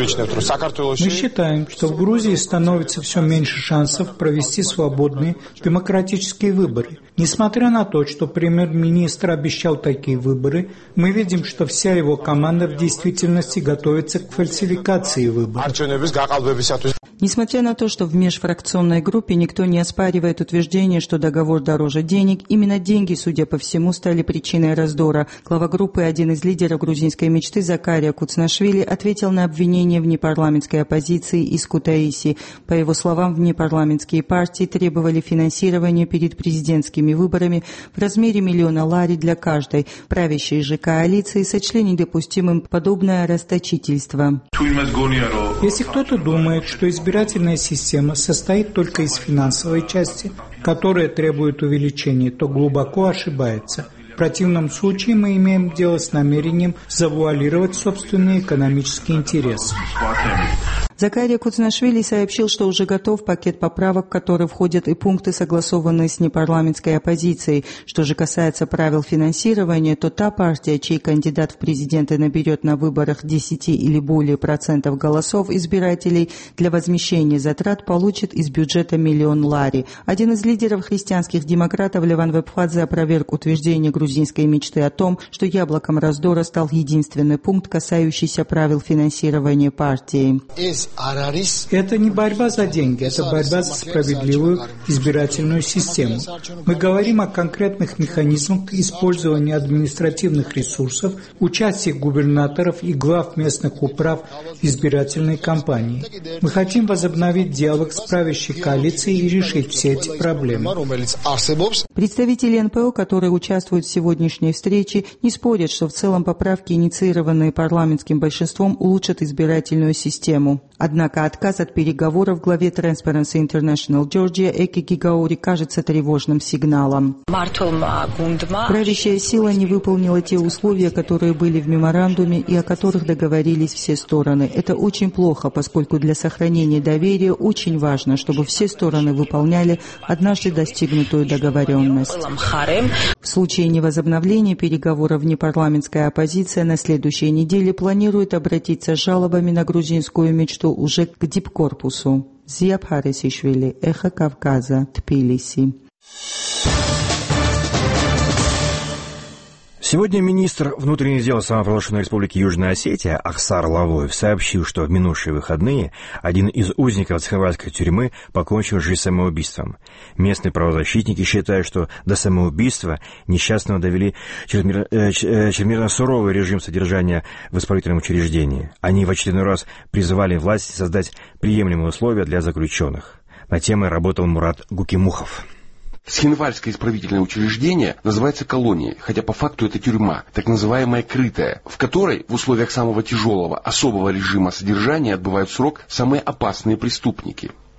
Мы считаем, что в Грузии становится все меньше шансов провести свободные демократические выборы. Несмотря на то, что премьер-министр обещал такие выборы, мы видим, что вся его команда в действительности готовится к фальсификации выборов. Несмотря на то, что в межфракционной группе никто не оспаривает утверждение, что договор дороже денег, именно деньги, судя по всему, стали причиной раздора. Глава группы, один из лидеров грузинской мечты Закария Куцнашвили, ответил на обвинение внепарламентской оппозиции из Кутаиси. По его словам, внепарламентские партии требовали финансирования перед президентскими выборами в размере $1 миллиона для каждой. Правящие же коалиции сочли недопустимым подобное расточительство. Если кто-то думает, что избирательная система состоит только из финансовой части, которая требует увеличения, то глубоко ошибается. В противном случае мы имеем дело с намерением завуалировать собственные экономические интересы. Закария Куцнашвили сообщил, что уже готов пакет поправок, в который входят и пункты, согласованные с непарламентской оппозицией. Что же касается правил финансирования, то та партия, чей кандидат в президенты наберет на выборах 10 или более процентов голосов избирателей для возмещения затрат, получит из бюджета $1 миллион. Один из лидеров христианских демократов Леван Вебхадзе опроверг утверждение грузинской мечты о том, что яблоком раздора стал единственный пункт, касающийся правил финансирования партии. Это не борьба за деньги, это борьба за справедливую избирательную систему. Мы говорим о конкретных механизмах использования административных ресурсов, участии губернаторов и глав местных управ в избирательной кампании. Мы хотим возобновить диалог с правящей коалицией и решить все эти проблемы. Представители НПО, которые участвуют в сегодняшней встрече, не спорят, что в целом поправки, инициированные парламентским большинством, улучшат избирательную систему. Однако отказ от переговоров главе Transparency International Georgia Эки Гигаури кажется тревожным сигналом. Правящая сила не выполнила те условия, которые были в меморандуме и о которых договорились все стороны. Это очень плохо, поскольку для сохранения доверия очень важно, чтобы все стороны выполняли однажды достигнутую договоренность. В случае невозобновления переговоров внепарламентская оппозиция на следующей неделе планирует обратиться с жалобами на грузинскую мечту уже к дипкорпусу. Зия Парисишвили, Эхо Кавказа, Тбилиси. Сегодня министр внутренних дел самопровозглашенной республики Южная Осетия Ахсар Лавоев сообщил, что в минувшие выходные один из узников цхинвальской тюрьмы покончил жизнь самоубийством. Местные правозащитники считают, что до самоубийства несчастного довели чрезмерно суровый режим содержания в исправительном учреждении. Они в очередной раз призывали власти создать приемлемые условия для заключенных. На темой работал Мурат Гукимухов. Цхинвальское исправительное учреждение называется колонией, хотя по факту это тюрьма, так называемая крытая, в которой в условиях самого тяжелого особого режима содержания отбывают срок самые опасные преступники.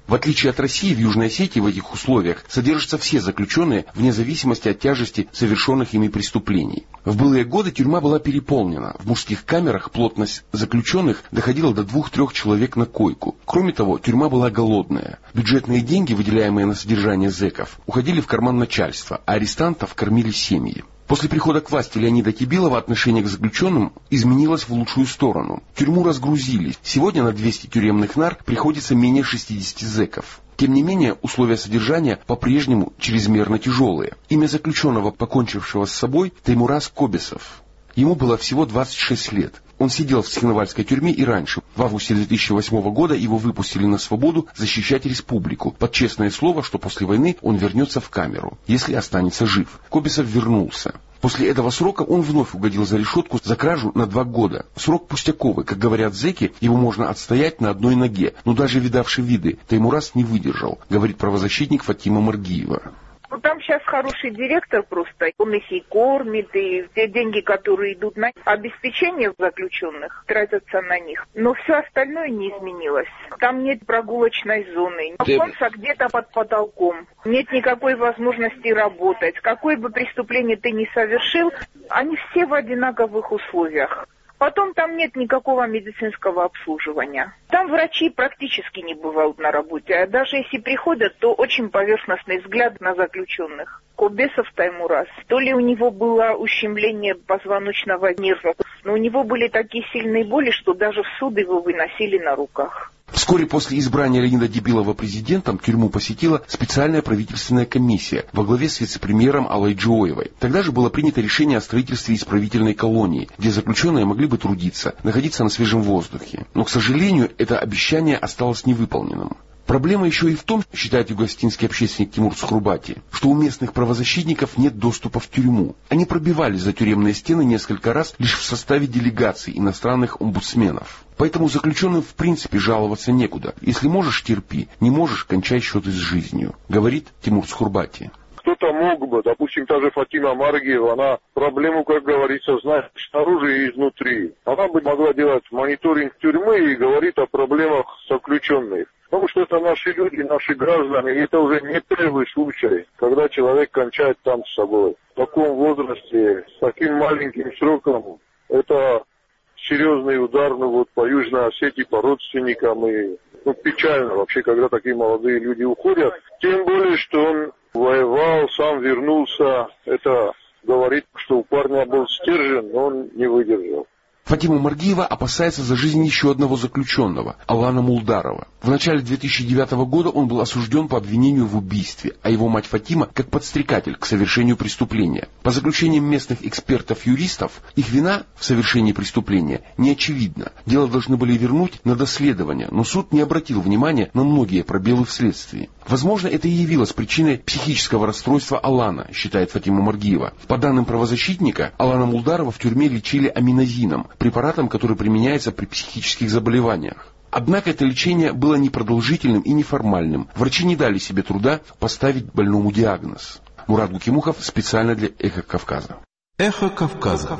В отличие от России, в Южной Осетии в этих условиях содержатся все заключенные вне зависимости от тяжести совершенных ими преступлений. В былые годы тюрьма была переполнена. В мужских камерах плотность заключенных доходила до 2-3 человек на койку. Кроме того, тюрьма была голодная. Бюджетные деньги, выделяемые на содержание зэков, уходили в карман начальства, а арестантов кормили семьи. После прихода к власти Леонида Кибилова отношение к заключенным изменилось в лучшую сторону. Тюрьму разгрузили. Сегодня на 200 тюремных нар приходится менее 60 зэков. Тем не менее, условия содержания по-прежнему чрезмерно тяжелые. Имя заключенного, покончившего с собой, Теймураз Кобесов. Ему было всего 26 лет. Он сидел в Цхинвальской тюрьме и раньше. В августе 2008 года его выпустили на свободу защищать республику, под честное слово, что после войны он вернется в камеру, если останется жив. Кобесов вернулся. После этого срока он вновь угодил за решетку за кражу на 2 года. Срок пустяковый, как говорят зэки, его можно отстоять на одной ноге. Но даже видавший виды, Теймураз не выдержал, говорит правозащитник Фатима Маргиева. Там сейчас хороший директор просто, он их и кормит, и те деньги, которые идут на обеспечение заключенных, тратятся на них. Но все остальное не изменилось. Там нет прогулочной зоны, солнце где-то под потолком, нет никакой возможности работать. Какое бы преступление ты ни совершил, они все в одинаковых условиях. Потом там нет никакого медицинского обслуживания. Там врачи практически не бывают на работе. А даже если приходят, то очень поверхностный взгляд на заключенных. Кобесов Теймураз, то ли у него было ущемление позвоночного нерва, но у него были такие сильные боли, что даже в суд его выносили на руках. Вскоре после избрания Леонида Кибилова президентом тюрьму посетила специальная правительственная комиссия во главе с вице-премьером Аллой Джоевой. Тогда же было принято решение о строительстве исправительной колонии, где заключенные могли бы трудиться, находиться на свежем воздухе. Но, к сожалению, это обещание осталось невыполненным. Проблема еще и в том, считает югоостинский общественник Тимур Сухрубати, что у местных правозащитников нет доступа в тюрьму. Они пробивались за тюремные стены несколько раз лишь в составе делегаций иностранных омбудсменов. Поэтому заключенным в принципе жаловаться некуда. Если можешь, терпи, не можешь, кончай счеты с жизнью, говорит Тимур Сухрубати. Кто-то мог бы, допустим, та же Фатима Маргиева, она проблему, как говорится, знает снаружи и изнутри. Она бы могла делать мониторинг тюрьмы и говорить о проблемах заключенных. Потому что это наши люди, наши граждане, и это уже не первый случай, когда человек кончает там с собой. В таком возрасте, с таким маленьким сроком, это серьезный удар, по Южной Осетии, по родственникам, и печально вообще, когда такие молодые люди уходят. Тем более, что он воевал, сам вернулся, это говорит, что у парня был стержень, но он не выдержал. Фатима Маргиева опасается за жизнь еще одного заключенного, Алана Мулдарова. В начале 2009 года он был осужден по обвинению в убийстве, а его мать Фатима как подстрекатель к совершению преступления. По заключениям местных экспертов-юристов, их вина в совершении преступления не очевидна. Дело должны были вернуть на доследование, но суд не обратил внимания на многие пробелы в следствии. Возможно, это и явилось причиной психического расстройства Алана, считает Фатима Маргиева. По данным правозащитника, Алана Мулдарова в тюрьме лечили аминозином, препаратом, который применяется при психических заболеваниях. Однако это лечение было непродолжительным и неформальным. Врачи не дали себе труда поставить больному диагноз. Мурат Гукимухов специально для «Эхо Кавказа». «Эхо Кавказа».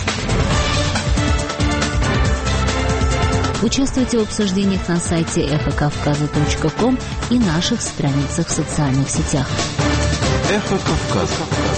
Участвуйте в обсуждениях на сайте эхокавказа.ком и наших страницах в социальных сетях. «Эхо Кавказа».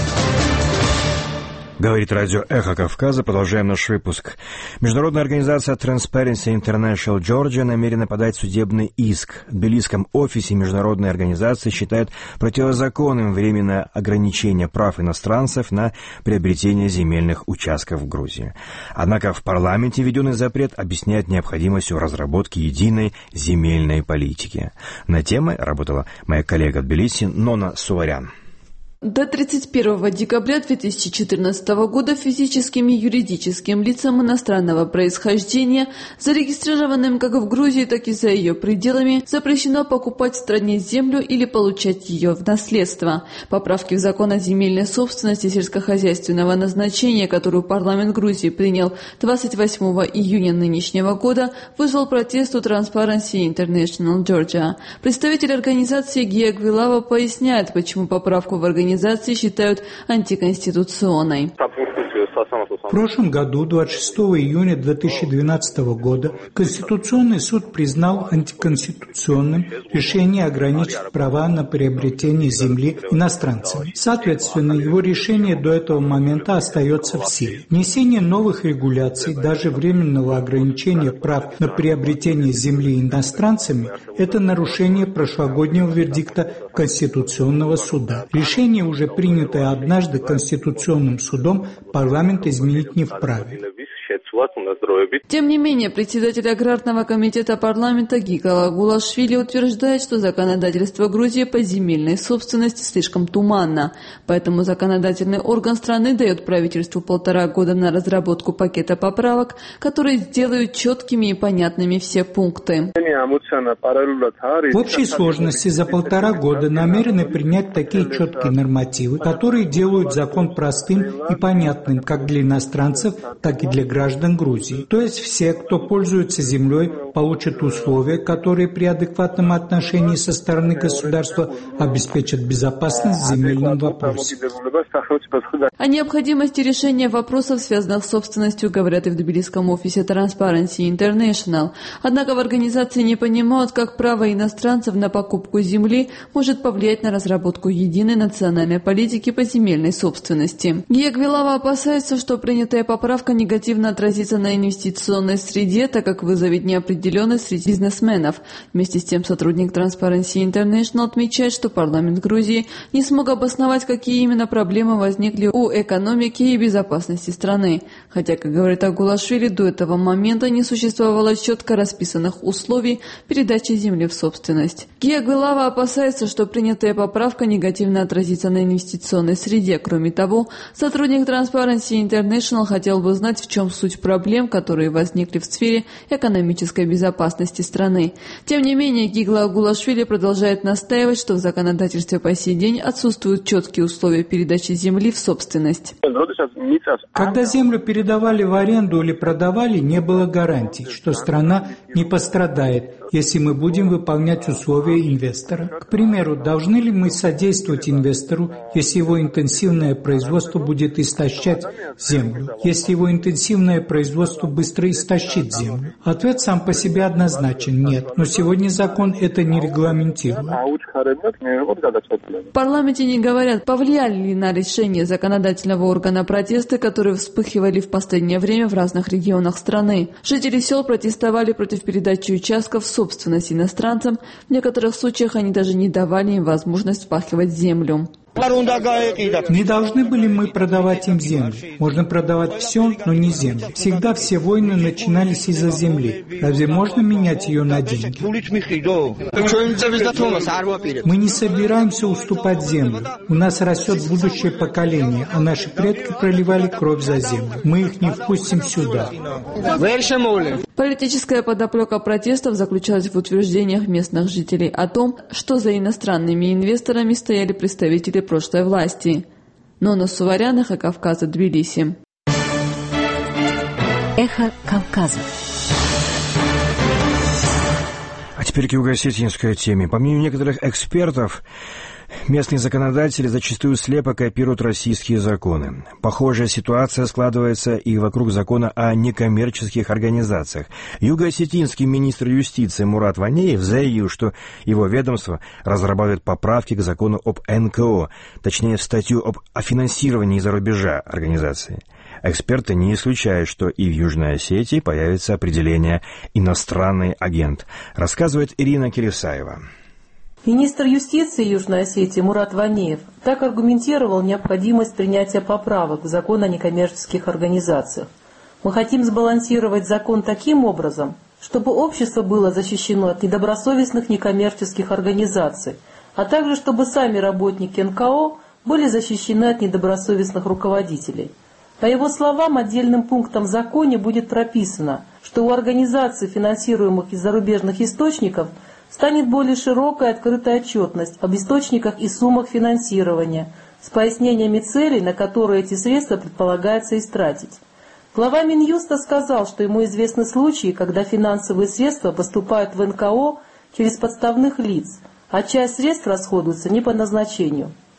Говорит радио «Эхо Кавказа». Продолжаем наш выпуск. Международная организация Transparency International Georgia намерена подать судебный иск. В тбилисском офисе международной организации считают противозаконным временное ограничение прав иностранцев на приобретение земельных участков в Грузии. Однако в парламенте введенный запрет объясняет необходимостью разработки единой земельной политики. На темой работала моя коллега в Тбилиси Нона Суварян. До 31 декабря 2014 года физическим и юридическим лицам иностранного происхождения, зарегистрированным как в Грузии, так и за ее пределами, запрещено покупать в стране землю или получать ее в наследство. Поправки в закон о земельной собственности сельскохозяйственного назначения, которую парламент Грузии принял 28 июня нынешнего года, вызвал протест у Transparency International Georgia. Представитель организации Гия Гвилава поясняет, почему поправку в организации считают антиконституционной. прошлом году, 26 июня 2012 года, Конституционный суд признал антиконституционным решение ограничить права на приобретение земли иностранцами. Соответственно, его решение до этого момента остается в силе. Внесение новых регуляций, даже временного ограничения прав на приобретение земли иностранцами, это нарушение прошлогоднего вердикта Конституционного суда. Решение, уже принятое однажды Конституционным судом, парламент изменить не вправе. Тем не менее, председатель Аграрного комитета парламента Гигала Гулашвили утверждает, что законодательство Грузии по земельной собственности слишком туманно. Поэтому законодательный орган страны дает правительству 1,5 года на разработку пакета поправок, которые сделают четкими и понятными все пункты. В общей сложности за 1,5 года намерены принять такие четкие нормативы, которые делают закон простым и понятным как для иностранцев, так и для граждан Грузии. То есть все, кто пользуется землей, получат условия, которые при адекватном отношении со стороны государства обеспечат безопасность в земельном вопросе. О необходимости решения вопросов, связанных с собственностью, говорят и в тбилисском офисе Transparency International. Однако в организации не понимают, как право иностранцев на покупку земли может повлиять на разработку единой национальной политики по земельной собственности. Гия Гвилава опасается, что принятая поправка негативно отразится на инвестиционной среде, так как вызовет неопределенность среди бизнесменов. Вместе с тем сотрудник Transparency International отмечает, что парламент Грузии не смог обосновать, какие именно проблемы возникли у экономики и безопасности страны. Хотя, как говорит Агулашвили, до этого момента не существовало четко расписанных условий передачи земли в собственность. Гия Гвилава опасается, что принятая поправка негативно отразится на инвестиционной среде. Кроме того, сотрудник Transparency International хотел бы знать, в чем суть проблем, которые возникли в сфере экономической безопасности страны. Тем не менее, Гигла Агулашвили продолжает настаивать, что в законодательстве по сей день отсутствуют четкие условия передачи земли в собственность. Когда землю передавали в аренду или продавали, не было гарантий, что страна не пострадает, если мы будем выполнять условия инвестора. К примеру, должны ли мы содействовать инвестору, если его интенсивное производство будет истощать землю, если его интенсивное производство быстро истощит землю? Ответ сам по себе однозначен – нет, но сегодня закон это не регламентирует. В парламенте не говорят, повлияли ли на решение законодательного органа протесты, которые вспыхивали в последнее время в разных регионах страны. Жители сел протестовали против передачи участков в собственность иностранцам. В некоторых случаях они даже не давали им возможность впахивать землю. Не должны были мы продавать им землю. Можно продавать все, но не землю. Всегда все войны начинались из-за земли. Разве можно менять ее на деньги? Мы не собираемся уступать землю. У нас растет будущее поколение, а наши предки проливали кровь за землю. Мы их не впустим сюда. Политическая подоплека протестов заключалась в утверждениях местных жителей о том, что за иностранными инвесторами стояли представители прошлой власти. Нона Суварян, Эхо Кавказа, Тбилиси. Эхо Кавказа. А теперь к юго-осетинской теме. По мнению некоторых экспертов, местные законодатели зачастую слепо копируют российские законы. Похожая ситуация складывается и вокруг закона о некоммерческих организациях. Юго-осетинский министр юстиции Мурат Ванеев заявил, что его ведомство разрабатывает поправки к закону об НКО, точнее в статью о финансировании из-за рубежа организации. Эксперты не исключают, что и в Южной Осетии появится определение «иностранный агент», рассказывает Ирина Кирисаева. Министр юстиции Южной Осетии Мурат Ванеев так аргументировал необходимость принятия поправок в закон о некоммерческих организациях. Мы хотим сбалансировать закон таким образом, чтобы общество было защищено от недобросовестных некоммерческих организаций, а также чтобы сами работники НКО были защищены от недобросовестных руководителей. По его словам, отдельным пунктом в законе будет прописано, что у организаций, финансируемых из зарубежных источников, станет более широкая открытая отчетность об источниках и суммах финансирования с пояснениями целей, на которые эти средства предполагается истратить. Глава Минюста сказал, что ему известны случаи, когда финансовые средства поступают в НКО через подставных лиц, а часть средств расходуется не по назначению.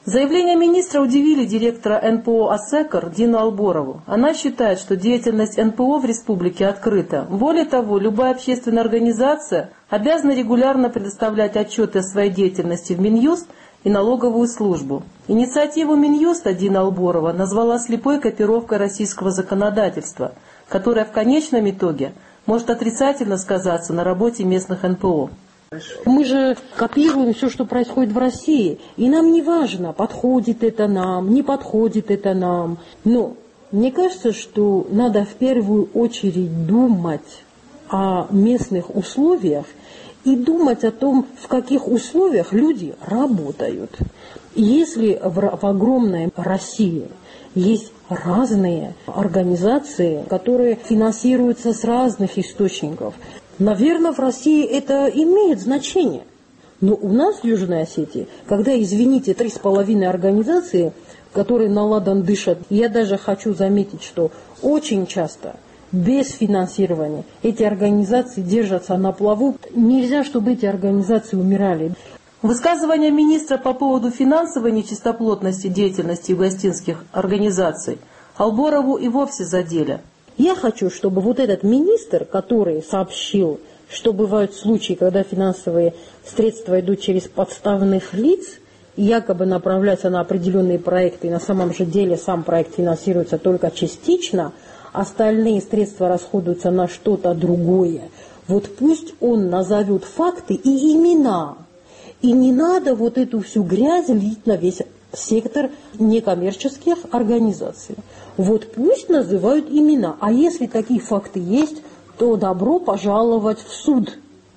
Заявления министра удивили директора НПО «Асекор» Дину Алборову. Она считает, что деятельность НПО в республике открыта. Более того, любая общественная организация обязана регулярно предоставлять отчеты о своей деятельности в Минюст и налоговую службу. Инициативу Минюста Дина Алборова назвала слепой копировкой российского законодательства, которая в конечном итоге может отрицательно сказаться на работе местных НПО. Мы же копируем все, что происходит в России, и нам не важно, подходит это нам, не подходит это нам. Но мне кажется, что надо в первую очередь думать о местных условиях и думать о том, в каких условиях люди работают. Если в огромной России есть разные организации, которые финансируются с разных источников, наверное, в России это имеет значение. Но у нас в Южной Осетии, когда, извините, 3,5 организации, которые на ладан дышат, я даже хочу заметить, что очень часто без финансирования эти организации держатся на плаву. Нельзя, чтобы эти организации умирали. Высказывание министра по поводу финансовой нечистоплотности деятельности гостинских организаций Алборову и вовсе задели. Я хочу, чтобы вот этот министр, который сообщил, что бывают случаи, когда финансовые средства идут через подставных лиц, и якобы направляются на определенные проекты, и на самом же деле сам проект финансируется только частично, остальные средства расходуются на что-то другое. Вот пусть он назовет факты и имена. И не надо вот эту всю грязь лить на весь сектор некоммерческих организаций. Вот пусть называют имена. А если такие факты есть, то добро пожаловать в суд.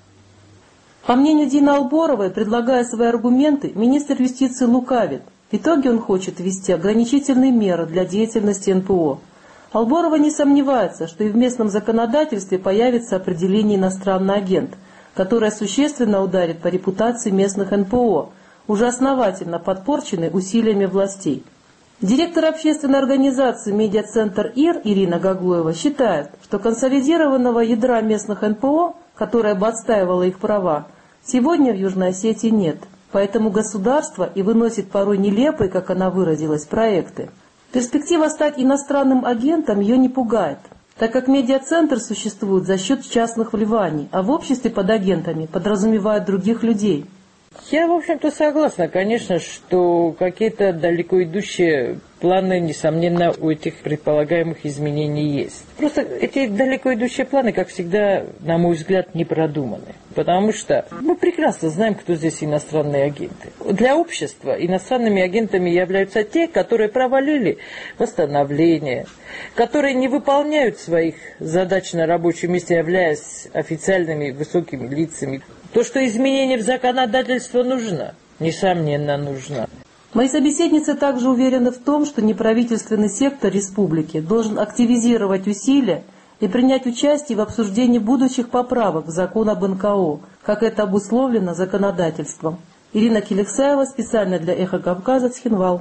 По мнению Дины Алборовой, предлагая свои аргументы, министр юстиции лукавит. В итоге он хочет ввести ограничительные меры для деятельности НПО. Алборова не сомневается, что и в местном законодательстве появится определение «иностранный агент», которое существенно ударит по репутации местных НПО, уже основательно подпорченной усилиями властей. Директор общественной организации «Медиацентр ИР» Ирина Гаглоева считает, что консолидированного ядра местных НПО, которое бы отстаивало их права, сегодня в Южной Осетии нет. Поэтому государство и выносит порой нелепые, как она выразилась, проекты. Перспектива стать иностранным агентом ее не пугает, так как медиацентр существует за счет частных вливаний, а в обществе под агентами подразумевают других людей. Я, в общем-то, согласна, конечно, что какие-то далеко идущие планы, несомненно, у этих предполагаемых изменений есть. Просто эти далеко идущие планы, как всегда, на мой взгляд, не продуманы. Потому что мы прекрасно знаем, кто здесь иностранные агенты. Для общества иностранными агентами являются те, которые провалили восстановление, которые не выполняют своих задач на рабочем месте, являясь официальными высокими лицами. То, что изменение в законодательство нужно, несомненно, нужно. Мои собеседницы также уверены в том, что неправительственный сектор республики должен активизировать усилия и принять участие в обсуждении будущих поправок в закон об НКО, как это обусловлено законодательством. Ирина Келексаева, специально для «Эхо Кавказа», Цхинвал.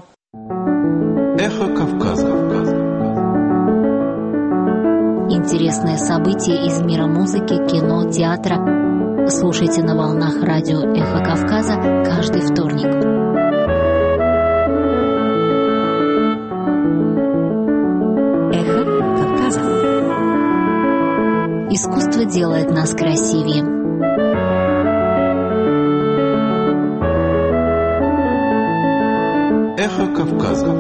Эхо Кавказа. Интересные события из мира музыки, кино, театра. Слушайте на волнах радио «Эхо Кавказа» каждый вторник. Эхо Кавказа. Искусство делает нас красивее. Эхо Кавказа.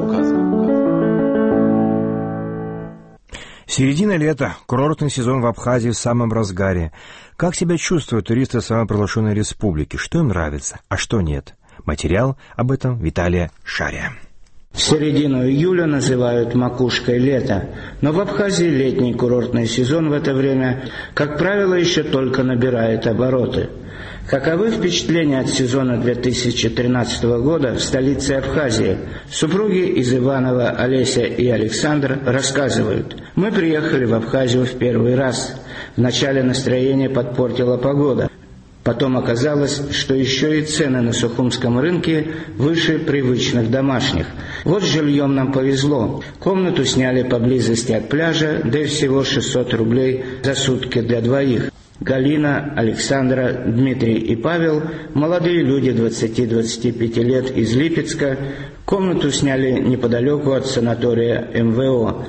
Середина лета, курортный сезон в Абхазии в самом разгаре. Как себя чувствуют туристы самопровозглашенной республики? Что им нравится, а что нет? Материал об этом Виталия Шария. Середину июля называют макушкой лета, но в Абхазии летний курортный сезон в это время, как правило, еще только набирает обороты. Каковы впечатления от сезона 2013 года в столице Абхазии? Супруги из Иванова, Олеся и Александр, рассказывают. Мы приехали в Абхазию в первый раз. Вначале настроение подпортила погода. Потом оказалось, что еще и цены на Сухумском рынке выше привычных домашних. Вот с жильем нам повезло. Комнату сняли поблизости от пляжа, да и всего 600 рублей за сутки для двоих. Галина, Александра, Дмитрий и Павел, молодые люди 20-25 лет из Липецка, Комнату сняли неподалеку от санатория МВО.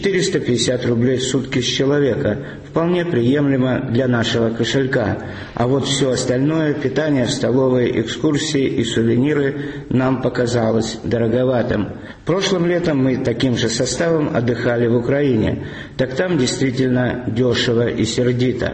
450 рублей в сутки с человека. Вполне приемлемо для нашего кошелька. А вот все остальное, питание в столовой, экскурсии и сувениры, нам показалось дороговатым. Прошлым летом мы таким же составом отдыхали в Украине. Так там действительно дешево и сердито.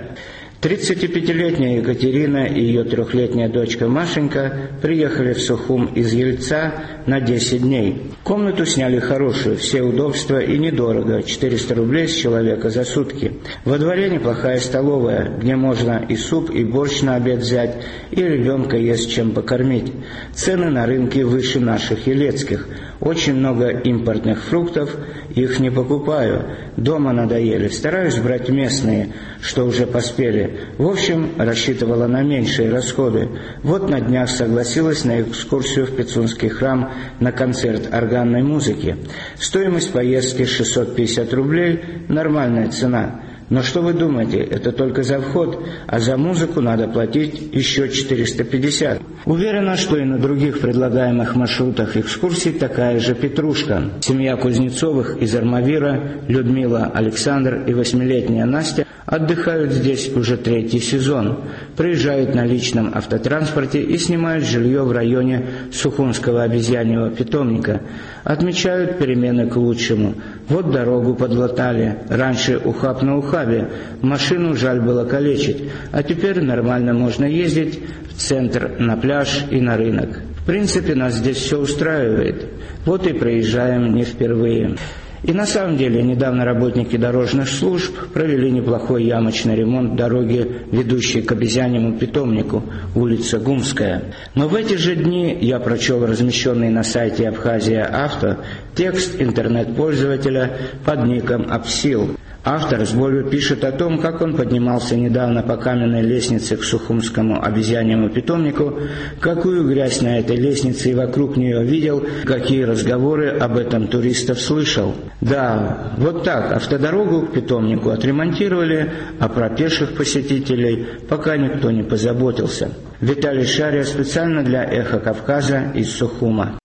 35-летняя Екатерина и ее 3-летняя дочка Машенька приехали в Сухум из Ельца на 10 дней. Комнату сняли хорошую, все удобства и недорого, 400 рублей с человека за сутки. Во дворе неплохая столовая, где можно и суп, и борщ на обед взять, и ребенка есть чем покормить. Цены на рынке выше наших елецких. Очень много импортных фруктов, их не покупаю. Дома надоели, стараюсь брать местные, что уже поспели. В общем, рассчитывала на меньшие расходы. Вот на днях согласилась на экскурсию в Пицунский храм на концерт органной музыки. Стоимость поездки 650 рублей – нормальная цена. Но что вы думаете, это только за вход, а за музыку надо платить еще 450. Уверена, что и на других предлагаемых маршрутах экскурсий такая же петрушка. Семья Кузнецовых из Армавира, Людмила, Александр и 8-летняя Настя отдыхают здесь уже 3-й сезон. Приезжают на личном автотранспорте и снимают жилье в районе Сухумского обезьяньего питомника. Отмечают перемены к лучшему. Вот дорогу подлатали. Раньше ухаб на ухабе. Машину жаль было калечить. А теперь нормально можно ездить в центр, на пляж и на рынок. В принципе, нас здесь все устраивает. Вот и проезжаем не впервые. И на самом деле, недавно работники дорожных служб провели неплохой ямочный ремонт дороги, ведущей к обезьяньему питомнику, улица Гумская. Но в эти же дни я прочел размещенный на сайте Абхазия Авто текст интернет-пользователя под ником Апсил. Автор с болью пишет о том, как он поднимался недавно по каменной лестнице к Сухумскому обезьяньему питомнику, какую грязь на этой лестнице и вокруг нее видел, какие разговоры об этом туристов слышал. Да, вот так автодорогу к питомнику отремонтировали, а про пеших посетителей пока никто не позаботился. Виталий Шария специально для «Эхо Кавказа» из Сухума.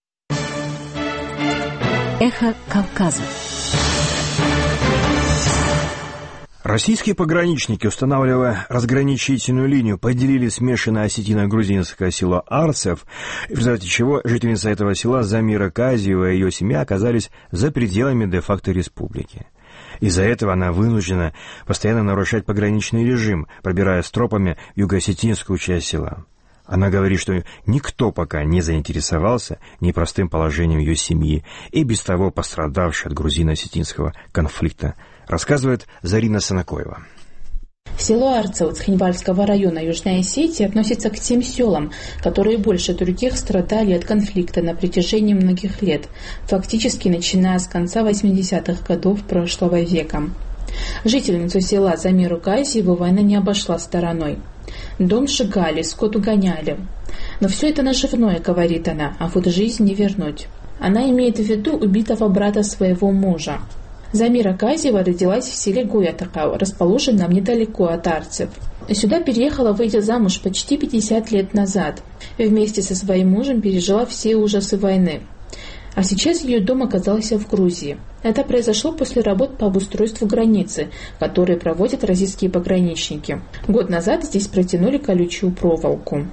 «Эхо Кавказа». Российские пограничники, устанавливая разграничительную линию, поделили смешанное осетино-грузинское село Арцев, в результате чего жительница этого села Замира Казиева и ее семья оказались за пределами де-факто республики. Из-за этого она вынуждена постоянно нарушать пограничный режим, пробираясь тропами в юго-осетинскую часть села. Она говорит, что никто пока не заинтересовался непростым положением ее семьи и без того пострадавшей от грузино-осетинского конфликта, рассказывает Зарина Санакоева. Село Арцев Цхинвальского района Южной Осетии относится к тем селам, которые больше других страдали от конфликта на протяжении многих лет, фактически начиная с конца 80-х годов прошлого века. Жительницу села Замиру Казиеву война не обошла стороной. Дом сжигали, скот угоняли. Но все это наживное, говорит она, а вот жизнь не вернуть. Она имеет в виду убитого брата своего мужа. Замира Казиева родилась в селе Гуятакау, расположенном недалеко от Арцев. Сюда переехала, выйдя замуж почти 50 лет назад. И вместе со своим мужем пережила все ужасы войны. А сейчас ее дом оказался в Грузии. Это произошло после работ по обустройству границы, которые проводят российские пограничники. Год назад здесь протянули колючую проволоку.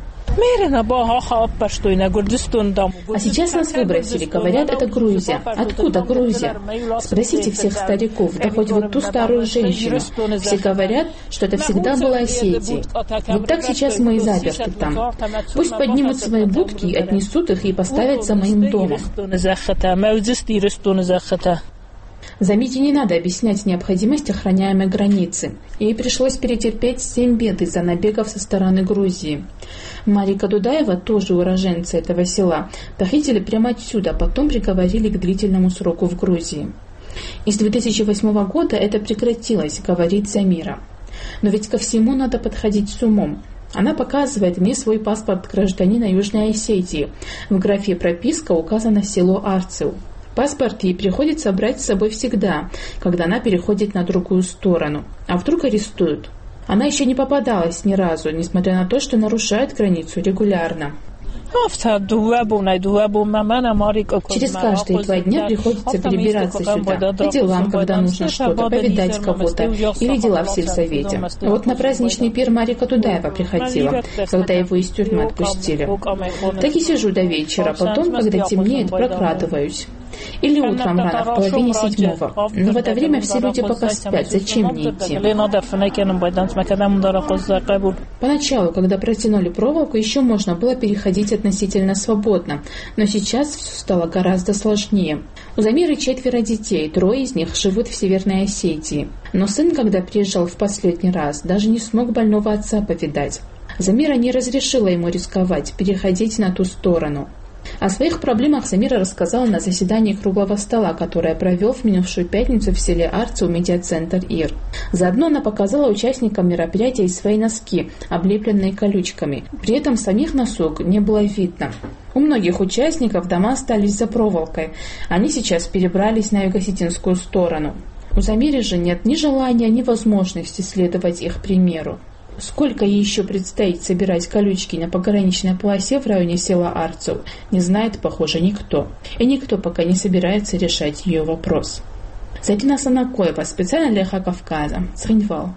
А сейчас нас выбросили, говорят, это Грузия. Откуда Грузия? Спросите всех стариков, да хоть вот ту старую женщину. Все говорят, что это всегда была Осетия. Вот так сейчас мы и заперты там. Пусть поднимут свои будки, отнесут их и поставят за моим домом. Замите, не надо объяснять необходимость охраняемой границы. Ей пришлось перетерпеть 7 бед из-за набегов со стороны Грузии. Марика Дудаева, тоже уроженца этого села, похитили прямо отсюда, а потом приговорили к длительному сроку в Грузии. И с 2008 года это прекратилось, говорит Замира. Но ведь ко всему надо подходить с умом. Она показывает мне свой паспорт гражданина Южной Осетии. В графе «Прописка» указано село Арцев. Паспорт ей приходится брать с собой всегда, когда она переходит на другую сторону. А вдруг арестуют? Она еще не попадалась ни разу, несмотря на то, что нарушает границу регулярно. Через каждые 2 дня приходится перебираться сюда, по делам, когда нужно что-то, повидать кого-то, или дела в сельсовете. Вот на праздничный пир Марика Тудаева приходила, когда его из тюрьмы отпустили. Так и сижу до вечера, потом, когда темнеет, прокрадываюсь. Или утром рано, в половине 7. Но в это время все люди пока спят, зачем мне идти? Поначалу, когда протянули проволоку, еще можно было переходить относительно свободно, но сейчас все стало гораздо сложнее. У Замиры 4 детей, 3 из них живут в Северной Осетии. Но сын, когда приезжал в последний раз, даже не смог больного отца повидать. Замира не разрешила ему рисковать, переходить на ту сторону. О своих проблемах Замира рассказала на заседании круглого стола, которое провел в минувшую пятницу в селе Арцево медиацентр ИР. Заодно она показала участникам мероприятия и свои носки, облепленные колючками. При этом самих носок не было видно. У многих участников дома остались за проволокой. Они сейчас перебрались на юго-осетинскую сторону. У Замиры же нет ни желания, ни возможности следовать их примеру. Сколько ей еще предстоит собирать колючки на пограничной полосе в районе села Арцево, не знает, похоже, никто. И никто пока не собирается решать ее вопрос. Затина Санакоева, специально для Эхо Кавказа, Цхинвал.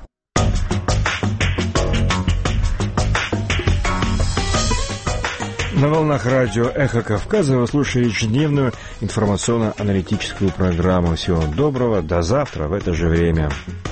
На волнах радио «Эхо Кавказа» вы слушаете ежедневную информационно-аналитическую программу. Всего доброго, до завтра в это же время.